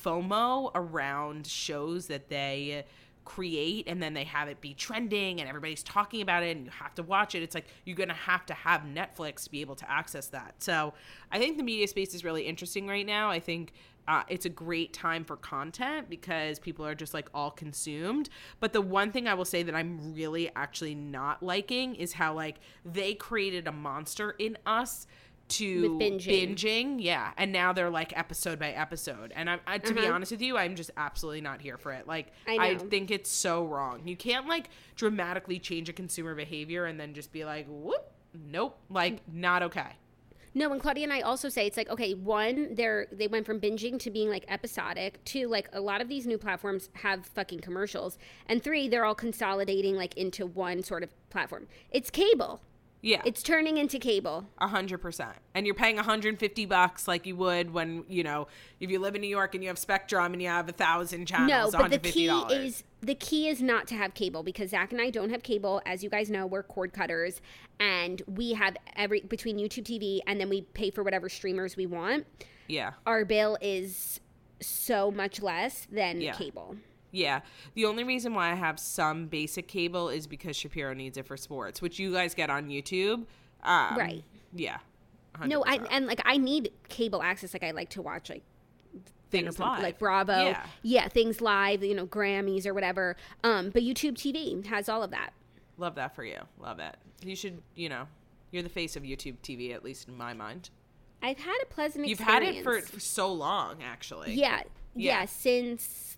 FOMO around shows that they create and then they have it be trending and everybody's talking about it and you have to watch it. It's like you're going to have Netflix to be able to access that. So I think the media space is really interesting right now. I think it's a great time for content because people are just like all consumed. But the one thing I will say that I'm really actually not liking is how like they created a monster in us to With binging. Yeah. And now they're like episode by episode. And I to be honest with you, I'm just absolutely not here for it. Like, I know. think it's so wrong. You can't like dramatically change a consumer behavior and then just be like, whoop, nope, like not okay. No, and Claudia and I also say it's like, okay, one, they went from binging to being like episodic. Two, like a lot of these new platforms have fucking commercials. And three, they're all consolidating like into one sort of platform. It's cable. Yeah. It's turning into cable. 100%. And you're paying $150 like you would when, you know, if you live in New York and you have Spectrum and you have 1,000 channels, No, but $150. the key is not to have cable because Zach and I don't have cable. As you guys know, we're cord cutters and we have between YouTube TV and then we pay for whatever streamers we want. Yeah. Our bill is so much less than Yeah. cable. Yeah. The only reason why I have some basic cable is because Shapiro needs it for sports, which you guys get on YouTube. Right. Yeah. 100%. No, I need cable access. Like I like to watch like Things live. like Bravo. Yeah. Things live, you know, Grammys or whatever. But YouTube TV has all of that. Love that for you. Love it. You should, you know, you're the face of YouTube TV, at least in my mind. I've had a pleasant You've experience. had it for so long, actually. Yeah, since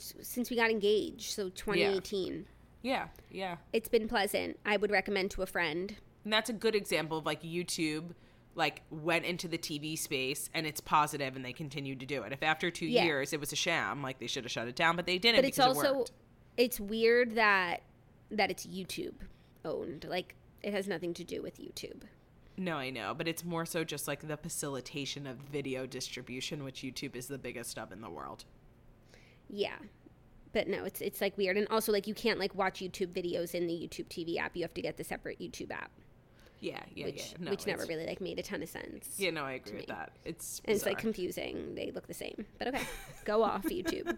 we got engaged, so 2018. Yeah. It's been pleasant. I would recommend to a friend. And that's a good example of like YouTube like went into the TV space and it's positive and they continued to do it. If after 2 years it was a sham, like they should have shut it down, but they didn't. But it's because also, it worked. It's weird that it's YouTube owned. Like it has nothing to do with YouTube. No, I know, but it's more so just like the facilitation of video distribution, which YouTube is the biggest of in the world. Yeah. But no, it's like weird. And also like you can't like watch YouTube videos in the YouTube TV app. You have to get the separate YouTube app. Which never really like made a ton of sense. Yeah, no, I agree with that. It's bizarre. And it's like confusing. They look the same. But okay. Go off YouTube.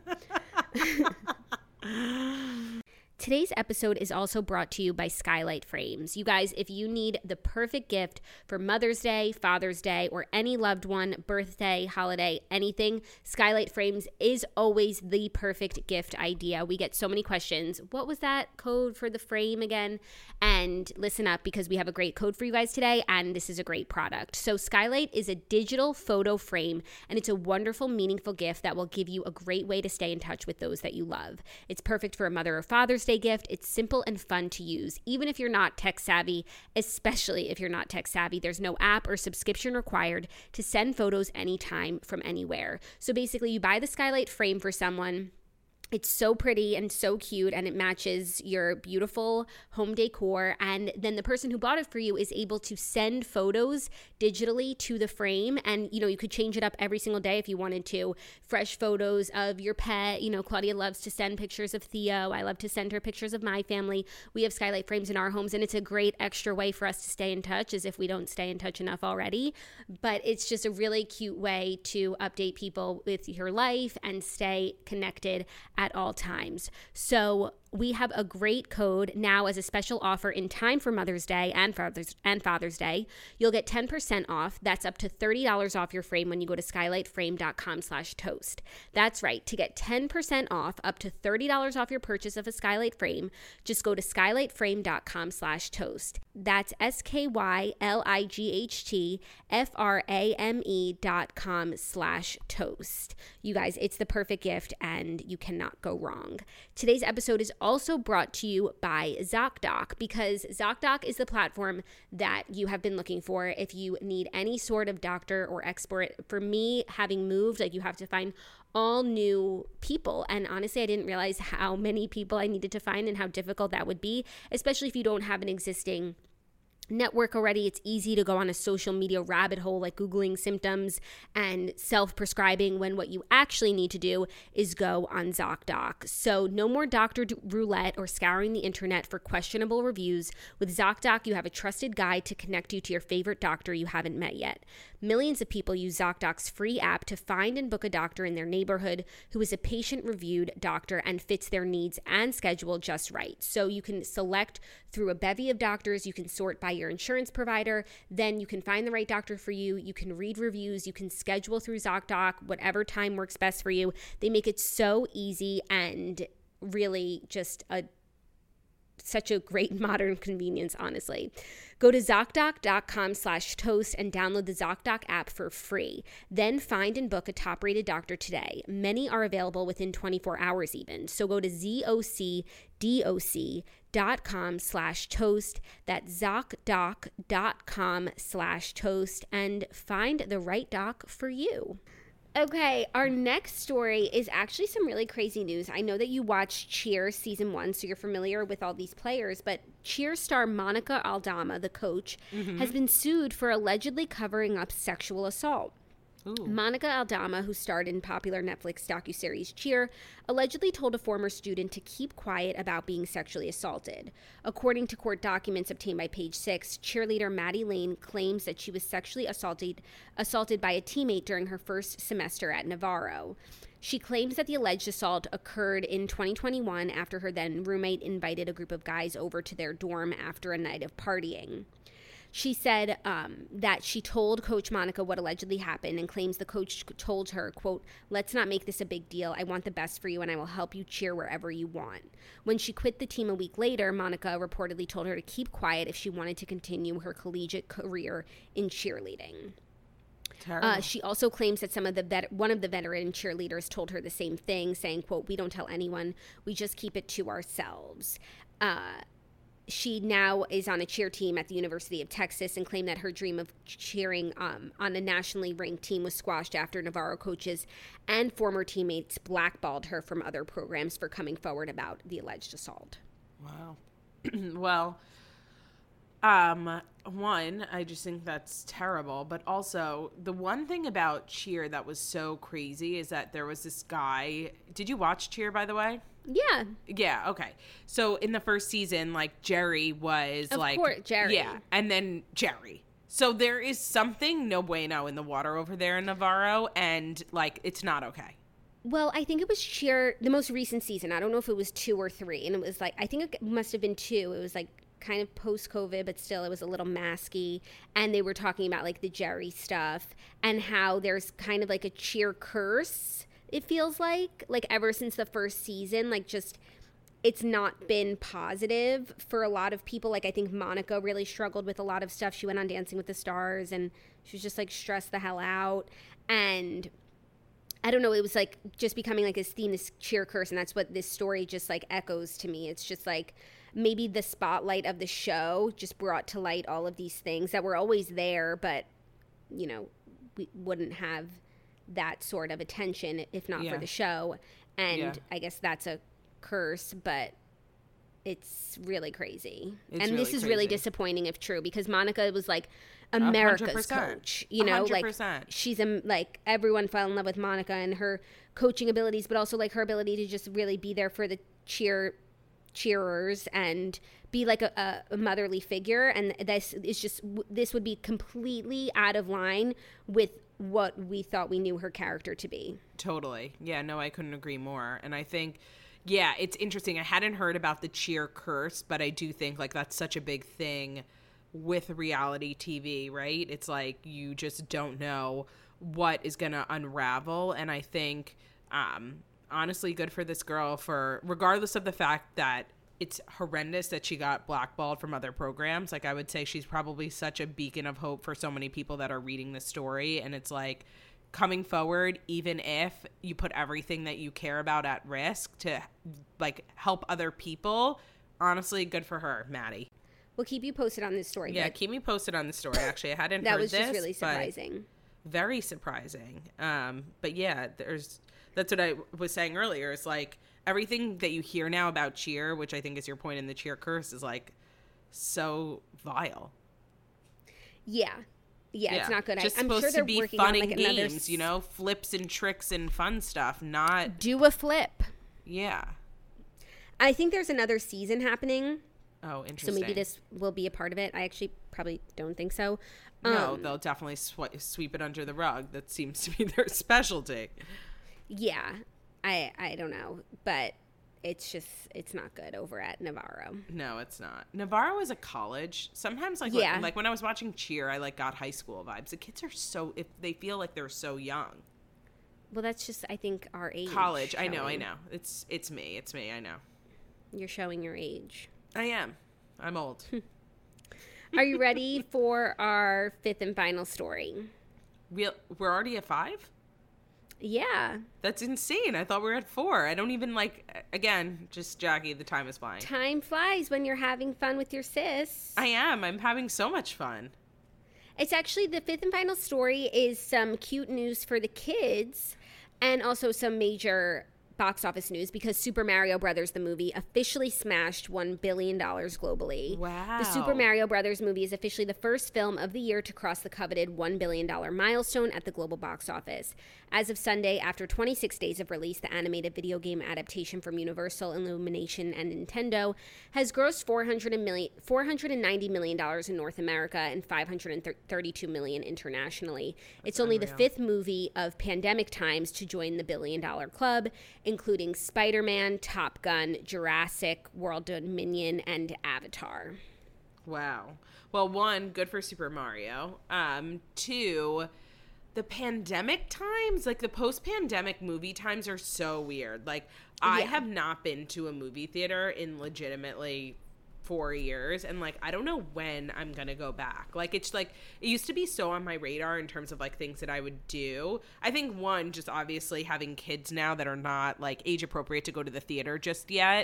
Today's episode is also brought to you by Skylight Frames. You guys, if you need the perfect gift for Mother's Day, Father's Day, or any loved one, birthday, holiday, anything, Skylight Frames is always the perfect gift idea. We get so many questions. What was that code for the frame again? And listen up, because we have a great code for you guys today, and this is a great product. So Skylight is a digital photo frame, and it's a wonderful, meaningful gift that will give you a great way to stay in touch with those that you love. It's perfect for a Mother or Father's Day gift. It's simple and fun to use, even if you're not tech savvy, especially if you're not tech savvy. There's no app or subscription required to send photos anytime from anywhere. So basically, you buy the Skylight frame for someone. It's so pretty and so cute, and it matches your beautiful home decor. And then the person who bought it for you is able to send photos digitally to the frame. And, you know, you could change it up every single day if you wanted to. Fresh photos of your pet. You know, Claudia loves to send pictures of Theo. I love to send her pictures of my family. We have Skylight frames in our homes, and it's a great extra way for us to stay in touch, as if we don't stay in touch enough already. But it's just a really cute way to update people with your life and stay connected at all times. So we have a great code now as a special offer in time for Mother's Day and Father's Day. You'll get 10% off. That's up to $30 off your frame when you go to skylightframe.com/toast. That's right. To get 10% off, up to $30 off your purchase of a Skylight frame, just go to skylightframe.com/toast. That's skylightframe.com/toast. You guys, it's the perfect gift and you cannot go wrong. Today's episode is also brought to you by ZocDoc, because ZocDoc is the platform that you have been looking for if you need any sort of doctor or expert. For me, having moved, like, you have to find all new people, and honestly, I didn't realize how many people I needed to find and how difficult that would be, especially if you don't have an existing network already. It's easy to go on a social media rabbit hole, like Googling symptoms and self-prescribing, when what you actually need to do is go on ZocDoc. So no more doctor roulette or scouring the internet for questionable reviews. With ZocDoc, you have a trusted guide to connect you to your favorite doctor you haven't met yet. Millions of people use ZocDoc's free app to find and book a doctor in their neighborhood who is a patient-reviewed doctor and fits their needs and schedule just right. So you can select through a bevy of doctors. You can sort by your insurance provider. Then you can find the right doctor for you. You can read reviews. You can schedule through ZocDoc, whatever time works best for you. They make it so easy and really just such a great modern convenience, honestly. Go to ZocDoc.com/toast and download the ZocDoc app for free. Then find and book a top-rated doctor today. Many are available within 24 hours even. So go to ZocDoc.com/toast. That's ZocDoc.com/toast and find the right doc for you. Okay, our next story is actually some really crazy news. I know that you watched Cheers season 1, so you're familiar with all these players, but Cheers star Monica Aldama, the coach, has been sued for allegedly covering up sexual assault. Ooh. Monica Aldama, who starred in popular Netflix docuseries Cheer, allegedly told a former student to keep quiet about being sexually assaulted. According to court documents obtained by Page Six, cheerleader Maddie Lane claims that she was sexually assaulted by a teammate during her first semester at Navarro. She claims that the alleged assault occurred in 2021 after her then roommate invited a group of guys over to their dorm after a night of partying. She said that she told Coach Monica what allegedly happened and claims the coach told her, quote, "Let's not make this a big deal. I want the best for you and I will help you cheer wherever you want." When she quit the team a week later, Monica reportedly told her to keep quiet if she wanted to continue her collegiate career in cheerleading. She also claims that one of the veteran cheerleaders told her the same thing, saying, quote, "We don't tell anyone. We just keep it to ourselves." she now is on a cheer team at the University of Texas and claimed that her dream of cheering on a nationally ranked team was squashed after Navarro coaches and former teammates blackballed her from other programs for coming forward about the alleged assault. Wow. Well, one, I just think that's terrible. But also, the one thing about cheer that was so crazy is that there was this guy. Did you watch Cheer, by the way? Yeah. Yeah, okay. So in the first season, like, Jerry was Of like... course, Jerry. Yeah, and then Jerry. So there is something no bueno in the water over there in Navarro, and, like, it's not okay. Well, I think it was Cheer, the most recent season. I don't know if it was 2 or 3. And it was like, I think it must have been 2. It was like kind of post-COVID, but still it was a little masky. And they were talking about like the Jerry stuff and how there's kind of like a cheer curse, it feels like ever since the first season, like just it's not been positive for a lot of people. Like I think Monica really struggled with a lot of stuff. She went on Dancing with the Stars and she was just like stressed the hell out. And I don't know, it was like just becoming like this theme, this cheer curse, and that's what this story just like echoes to me. It's just like maybe the spotlight of the show just brought to light all of these things that were always there, but, you know, we wouldn't have that sort of attention if not for the show. And I guess that's a curse, but it's really crazy. And this is really disappointing if true, because Monica was like America's 100%. Coach, you know, 100%. Like she's like everyone fell in love with Monica and her coaching abilities, but also like her ability to just really be there for the cheerers and be like a motherly figure. And this would be completely out of line with what we thought we knew her character to be. Totally. Yeah, no, I couldn't agree more. And I think, yeah, it's interesting. I hadn't heard about the cheer curse, but I do think like that's such a big thing with reality TV, right? It's like you just don't know what is going to unravel. And I think, honestly, good for this girl for, regardless of the fact that it's horrendous that she got blackballed from other programs. Like I would say she's probably such a beacon of hope for so many people that are reading this story. And it's like coming forward, even if you put everything that you care about at risk to like help other people, honestly, good for her, Maddie. We'll keep you posted on this story. Yeah, keep me posted on the story. Actually, I hadn't heard this. That was just really surprising. Very surprising. But yeah, that's what I was saying earlier. It's like everything that you hear now about cheer, which I think is your point in the cheer curse, is like so vile. Yeah, it's not good. Just I'm supposed sure they're to be working fun on like and games, you know, flips and tricks and fun stuff. Not do a flip. Yeah, I think there's another season happening. Oh, interesting. So maybe this will be a part of it. I actually probably don't think so. No, they'll definitely sweep it under the rug. That seems to be their specialty. Yeah, I don't know, but it's not good over at Navarro. No, it's not. Navarro is a college. Sometimes like when I was watching Cheer, I like got high school vibes. The kids are if they feel like they're so young. Well, that's just I think our age. College. Showing. I know. It's me. I know. You're showing your age. I am. I'm old. Are you ready for our fifth and final story? We're already at 5? Yeah. That's insane. I thought we were at 4. I don't even again, just Jackie, the time is flying. Time flies when you're having fun with your sis. I am. I'm having so much fun. It's actually the fifth and final story is some cute news for the kids and also some major box office news because Super Mario Brothers, the movie, officially smashed $1 billion globally. Wow. The Super Mario Brothers movie is officially the first film of the year to cross the coveted $1 billion milestone at the global box office. As of Sunday, after 26 days of release, the animated video game adaptation from Universal, Illumination, and Nintendo has grossed $490 million in North America and $532 million internationally. It's only the 5th movie of pandemic times to join the $1 billion club, including Spider-Man, Top Gun, Jurassic World Dominion, and Avatar. Wow. Well, 1, good for Super Mario. 2, the pandemic times, like the post-pandemic movie times are so weird. Like, I have not been to a movie theater in legitimately 4 years, and like I don't know when I'm gonna go back. Like it's like it used to be so on my radar in terms of like things that I would do. I think 1, just obviously having kids now that are not like age appropriate to go to the theater just yet,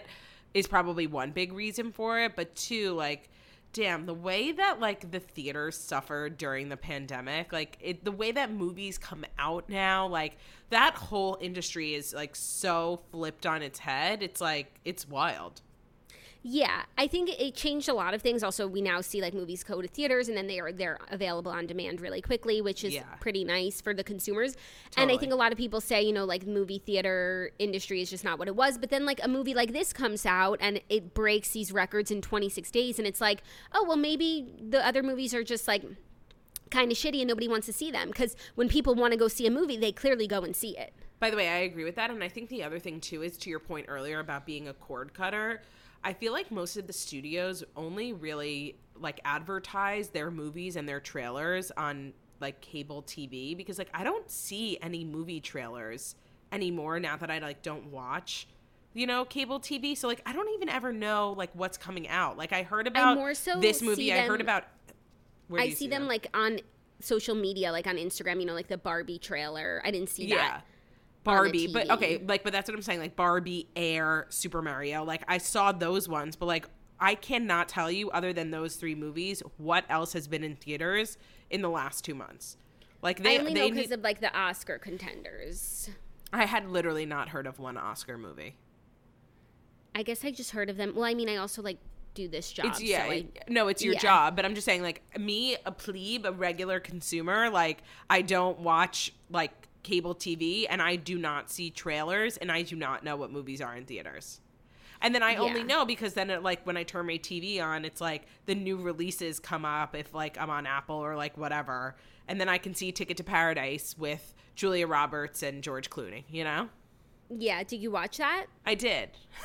is probably one big reason for it. But two, like, damn, the way that, like, the theaters suffered during the pandemic, like, the way that movies come out now, like, that whole industry is, like, so flipped on its head. It's, like, it's wild. Yeah, I think it changed a lot of things. Also, we now see like movies go to theaters and then they're available on demand really quickly, which is pretty nice for the consumers. Totally. And I think a lot of people say, you know, like movie theater industry is just not what it was. But then like a movie like this comes out and it breaks these records in 26 days. And it's like, oh, well, maybe the other movies are just like kind of shitty and nobody wants to see them. Because when people want to go see a movie, they clearly go and see it. By the way, I agree with that. And I think the other thing, too, is to your point earlier about being a cord cutter. I feel like most of the studios only really like advertise their movies and their trailers on like cable TV because like I don't see any movie trailers anymore now that I like don't watch, you know, cable TV. So like I don't even ever know like what's coming out. Like I heard about this movie. I heard about. I see them like on social media, like on Instagram. You know, like the Barbie trailer. I didn't see that. Barbie, but okay, like, but that's what I'm saying, like Barbie, Air, Super Mario, like I saw those ones, but like I cannot tell you other than those three movies what else has been in theaters in the last 2 months. Like I only know because of like the Oscar contenders. I had literally not heard of one Oscar movie. I guess I just heard of them. Well, I mean, I also like do this job. It's your job, but I'm just saying, like me, a plebe, a regular consumer, like I don't watch like cable TV and I do not see trailers and I do not know what movies are in theaters. And then I only know because then it, like when I turn my TV on, it's like the new releases come up if like I'm on Apple or like whatever. And then I can see Ticket to Paradise with Julia Roberts and George Clooney, you know? Yeah. Did you watch that? I did.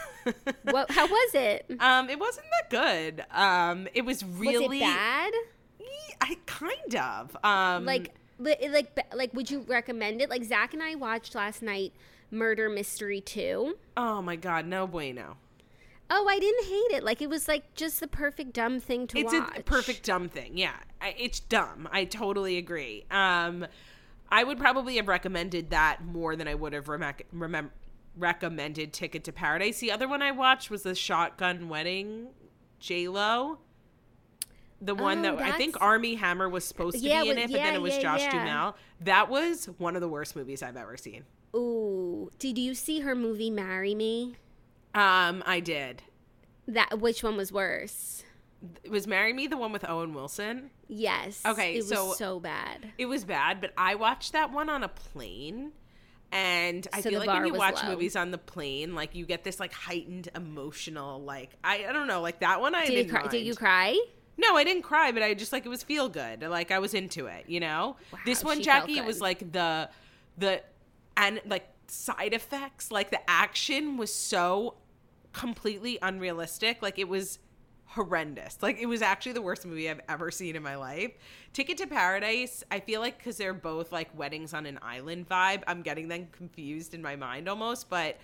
How was it? It wasn't that good. It was really... Was it bad? I kind of. Like, would you recommend it? Like, Zach and I watched last night Murder Mystery 2. Oh, my God. No bueno. Oh, I didn't hate it. Like, it was, like, just the perfect dumb thing to watch. It's a perfect dumb thing, yeah. It's dumb. I totally agree. I would probably have recommended that more than I would have recommended Ticket to Paradise. The other one I watched was the Shotgun Wedding, J-Lo. The one that I think Armie Hammer was supposed to be in it, but then it was Josh Duhamel. That was one of the worst movies I've ever seen. Ooh. Did you see her movie Marry Me? I did. Which one was worse? Was Marry Me the one with Owen Wilson? Yes. Okay, it was so bad. It was bad, but I watched that one on a plane. And I feel like when you watch movies on the plane, like you get this like heightened emotional, like I don't know, like that one I didn't mind. Did you cry? No, I didn't cry, but I just like it was feel good. Like I was into it, you know? Wow, this one, Jackie, it was like the and like side effects, like the action was so completely unrealistic. Like it was horrendous. Like it was actually the worst movie I've ever seen in my life. Ticket to Paradise, I feel like because they're both like weddings on an island vibe, I'm getting them confused in my mind almost, but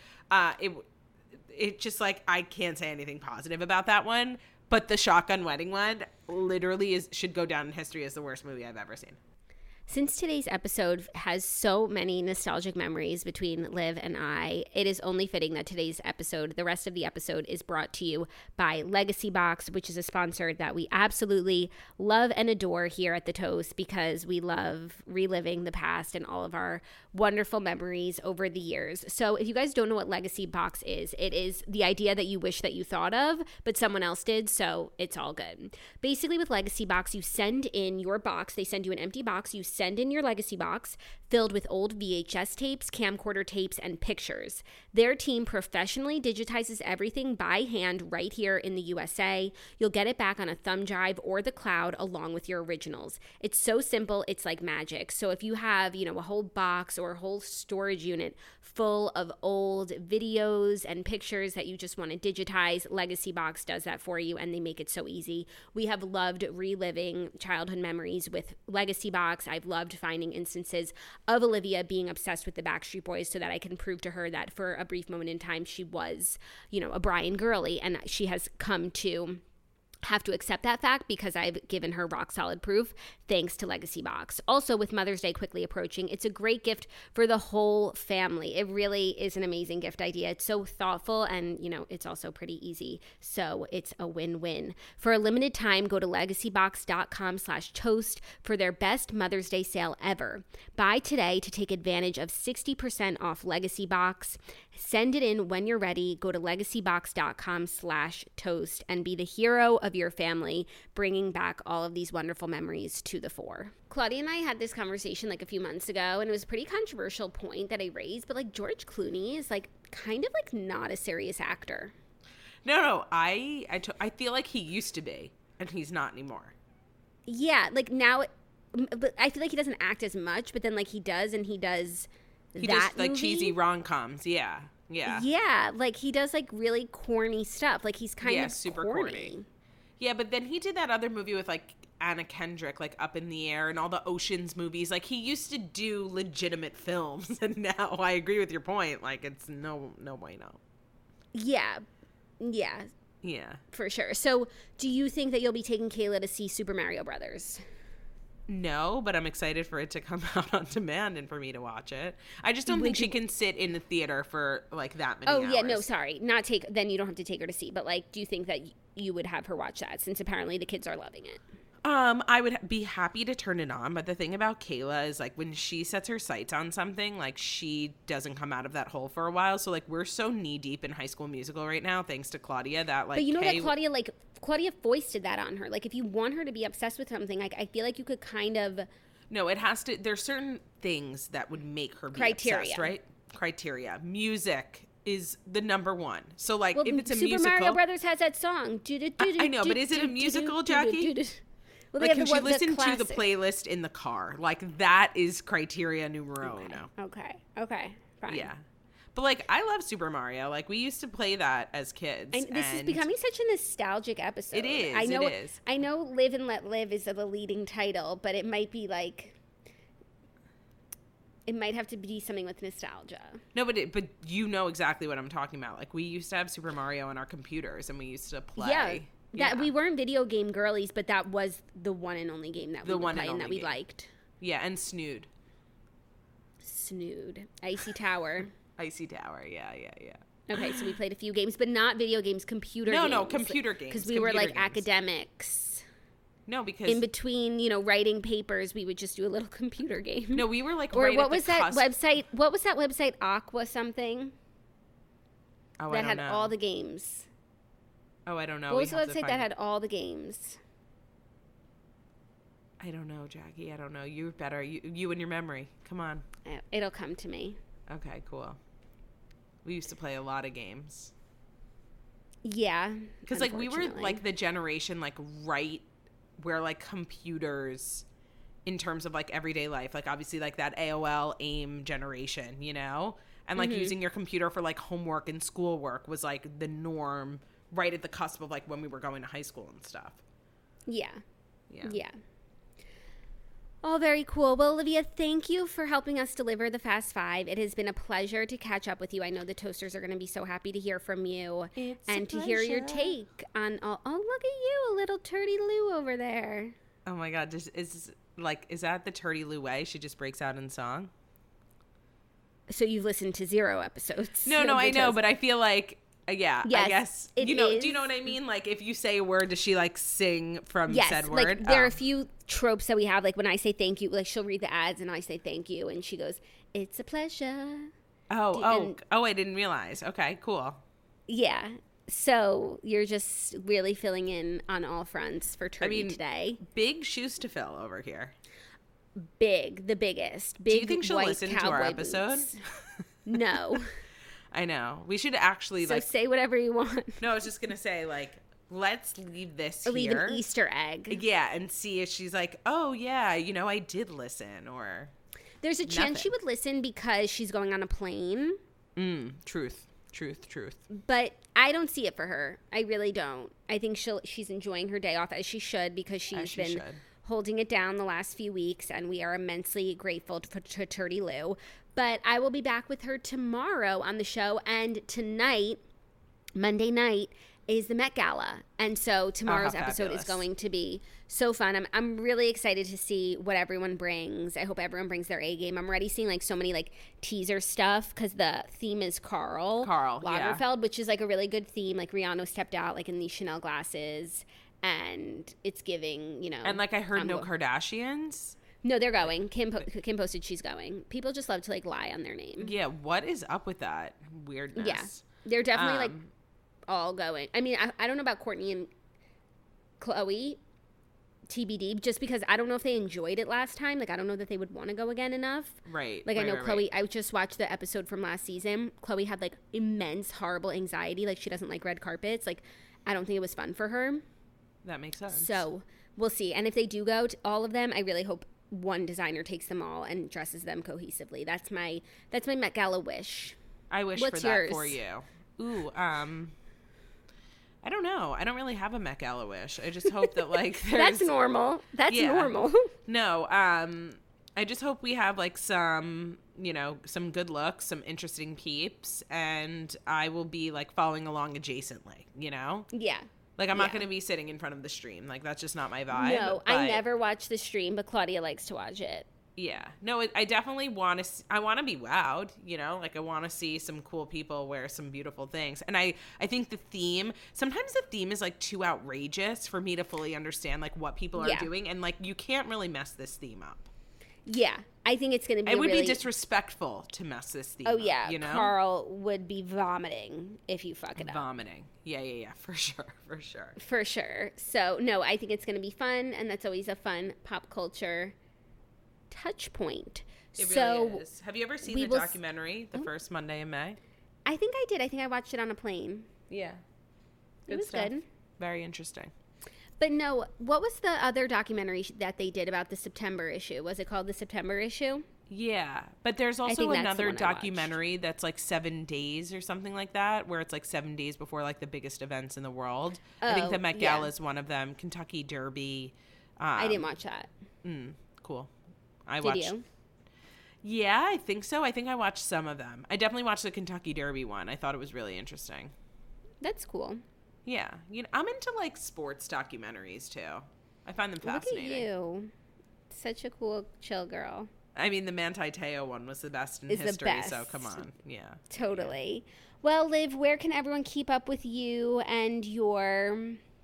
it just like I can't say anything positive about that one. But the Shotgun Wedding one literally should go down in history as the worst movie I've ever seen. Since today's episode has so many nostalgic memories between Liv and I, it is only fitting that today's episode, the rest of the episode, is brought to you by Legacy Box, which is a sponsor that we absolutely love and adore here at The Toast because we love reliving the past and all of our wonderful memories over the years. So if you guys don't know what Legacy Box is, it is the idea that you wish that you thought of, but someone else did, so it's all good. Basically, with Legacy Box, you send in your box. They send you an empty box. You send in your Legacy Box filled with old VHS tapes, camcorder tapes, and pictures. Their team professionally digitizes everything by hand right here in the USA. You'll get it back on a thumb drive or the cloud along with your originals. It's so simple, it's like magic. So if you have, a whole box or a whole storage unit full of old videos and pictures that you just want to digitize, Legacy Box does that for you, and they make it so easy. We have loved reliving childhood memories with Legacy Box. I've loved finding instances of Olivia being obsessed with the Backstreet Boys so that I can prove to her that for a brief moment in time she was, a Brian girly, and she has come to have to accept that fact because I've given her rock solid proof thanks to Legacy Box. Also, with Mother's Day quickly approaching, it's a great gift for the whole family. It really is an amazing gift idea. It's so thoughtful and, it's also pretty easy. So it's a win-win. For a limited time, go to legacybox.com/toast for their best Mother's Day sale ever. Buy today to take advantage of 60% off Legacy Box. Send it in when you're ready. Go to legacybox.com/toast and be the hero of your family, bringing back all of these wonderful memories to the fore. Claudia and I had this conversation like a few months ago, and it was a pretty controversial point that I raised, but like George Clooney is like kind of like not a serious actor. No, I feel like he used to be, and he's not anymore. Yeah, like now, but I feel like he doesn't act as much, but then like he does, and he does that like movie. Cheesy rom-coms. Yeah. Yeah, like he does like really corny stuff. Like he's kind of super corny. Yeah, but then he did that other movie with like Anna Kendrick, like Up in the Air, and all the Oceans movies. Like he used to do legitimate films, and now I agree with your point. Like it's no bueno. Yeah, for sure. So, do you think that you'll be taking Kayla to see Super Mario Brothers? No, but I'm excited for it to come out on demand and for me to watch it. I just don't think she can sit in the theater for like that many hours. Oh, yeah, no, sorry. Then you don't have to take her to see. But like, do you think that you would have her watch that since apparently the kids are loving it? I would be happy to turn it on, but the thing about Kayla is like when she sets her sights on something, like she doesn't come out of that hole for a while. So like we're so knee deep in High School Musical right now, thanks to Claudia, that like. But that Claudia foisted that on her. Like if you want her to be obsessed with something, like I feel like you could kind of. No, it has to. There's certain things that would make her be obsessed, right? Criteria, music is the number one. So like if it's a musical, Super Mario Brothers has that song. I know, but is it a musical, Jackie? Well, like, can she listen to the playlist in the car? Like, that is criteria numero uno. Okay, fine. Yeah. But, like, I love Super Mario. Like, we used to play that as kids. And this is becoming such a nostalgic episode. It is, I know Live and Let Live is the leading title, but it might be, like... It might have to be something with nostalgia. No, but you know exactly what I'm talking about. Like, we used to have Super Mario on our computers, and we used to play... Yeah. That we weren't video game girlies, but that was the one and only game that we would play and that we liked. Yeah, and Snood. Icy Tower. Yeah. Okay, so we played a few games, but not video games, computer games. No, computer games. Because we were like academics. No, because... In between, writing papers, we would just do a little computer game. No, we were like or right what at was the that cusp. website? What was that website? Aqua something? Oh, that I don't had know. all the games. Oh, I don't know. What was the website that had all the games? I don't know, Jackie. I don't know. You're better. You and your memory. Come on. It'll come to me. Okay, cool. We used to play a lot of games. Yeah. Because, like, we were, like, the generation, like, right where, like, computers, in terms of, like, everyday life, like, obviously, like, that AOL AIM generation, And, like, using your computer for, like, homework and schoolwork was, like, the norm right at the cusp of, like, when we were going to high school and stuff. Yeah. All very cool. Well, Olivia, thank you for helping us deliver the Fast Five. It has been a pleasure to catch up with you. I know the Toasters are going to be so happy to hear from you and to hear your take on all. Oh, look at you, a little Turdy Lou over there. Oh, my God. Is that the Turdy Lou way? She just breaks out in song? So you've listened to 0 episodes. No, I know, but I feel like... yes, I guess do you know what I mean? Like if you say a word, does she like sing from said word? Like there are a few tropes that we have. Like when I say thank you, like she'll read the ads and I say thank you, and she goes, "It's a pleasure." Oh! I didn't realize. Okay, cool. Yeah. So you're just really filling in on all fronts for Turdy today. Big shoes to fill over here. The biggest. Big. Do you think she'll listen to our episode? No. I know. We should actually so say whatever you want. No, I was just gonna say like let's leave this or here. Leave an Easter egg. Yeah, and see if she's like, oh yeah, I did listen, or there's a chance she would listen because she's going on a plane. Truth. But I don't see it for her. I really don't. I think she's enjoying her day off as she should because she's been holding it down the last few weeks, and we are immensely grateful to Turdy Lou. But I will be back with her tomorrow on the show, and tonight, Monday night, is the Met Gala. And so tomorrow's episode is going to be so fun. I'm really excited to see what everyone brings. I hope everyone brings their A game. I'm already seeing like so many like teaser stuff because the theme is Karl Lagerfeld, which is like a really good theme. Like Rihanna stepped out like in these Chanel glasses, and it's giving, you know. And like I heard no Kardashians. No, they're going. Kim posted she's going. People just love to like lie on their name. Yeah, what is up with that weirdness? Yeah, they're definitely like all going. I mean, I don't know about Kourtney and Khloe, TBD, just because I don't know if they enjoyed it last time. Like, I don't know that they would want to go again enough. Right. Like, right, I know right, Khloe, right. I just watched the episode from last season. Khloe had like immense, horrible anxiety. Like, she doesn't like red carpets. Like, I don't think it was fun for her. That makes sense. So we'll see. And if they do go to all of them, I really hope one designer takes them all and dresses them cohesively. That's my Met Gala wish. I wish What's for that yours? for you. Ooh, I don't know. I don't really have a Met Gala wish. I just hope that like there's That's normal. That's normal. No, I just hope we have like some, you know, some good looks, some interesting peeps, and I will be like following along adjacently, you know? Yeah. Like I'm not going to be sitting in front of the stream. Like that's just not my vibe. No, I never watch the stream, but Claudia likes to watch it. Yeah. No, I definitely want to I want to be wowed, you know? Like I want to see some cool people wear some beautiful things. And I think sometimes the theme is like too outrageous for me to fully understand like what people are doing, and like you can't really mess this theme up. Yeah. I think it's going to be It would be disrespectful to mess this theme up. Oh yeah, you know? Karl would be vomiting if you fuck it up. Vomiting. Yeah, for sure. For sure. So, no, I think it's going to be fun, and that's always a fun pop culture touch point. It really is. Have you ever seen the documentary, The First Monday in May? I think I did. I think I watched it on a plane. Yeah. It was stuff. good. Very interesting. But no, what was the other documentary that they did about the September issue? Was it called The September Issue? Yeah, but there's also that's another the one I documentary that's like 7 days or something like that, where it's like 7 days before like the biggest events in the world. I think the Met Gala is one of them. Kentucky Derby. I didn't watch that. Cool. Did you? Yeah, I think so. I think I watched some of them. I definitely watched the Kentucky Derby one. I thought it was really interesting. That's cool. Yeah, you know, I'm into like sports documentaries too. I find them fascinating. Look at you, such a cool, chill girl. I mean, the Manti Te'o one was the best in history, so come on. Yeah. Totally. Well, Liv, where can everyone keep up with you and your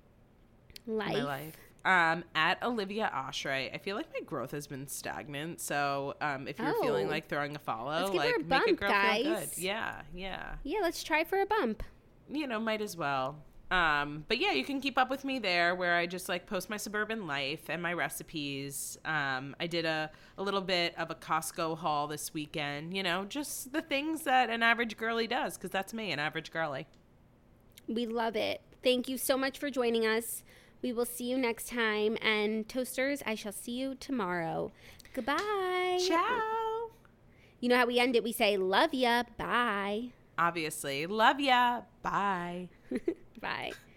life? My life. At Olivia Oshray. I feel like my growth has been stagnant, so if you're feeling like throwing a follow, let's give her like a bump, make a girl guys. feel good. Yeah. Yeah, let's try for a bump. You know, might as well. But yeah, you can keep up with me there, where I just like post my suburban life and my recipes. I did a little bit of a Costco haul this weekend, you know, just the things that an average girly does, because that's me, an average girly. We love it. Thank you so much for joining us. We will see you next time. And Toasters, I shall see you tomorrow. Goodbye. Ciao. You know how we end it? We say, love ya. Bye. Obviously. Love ya. Bye. Bye.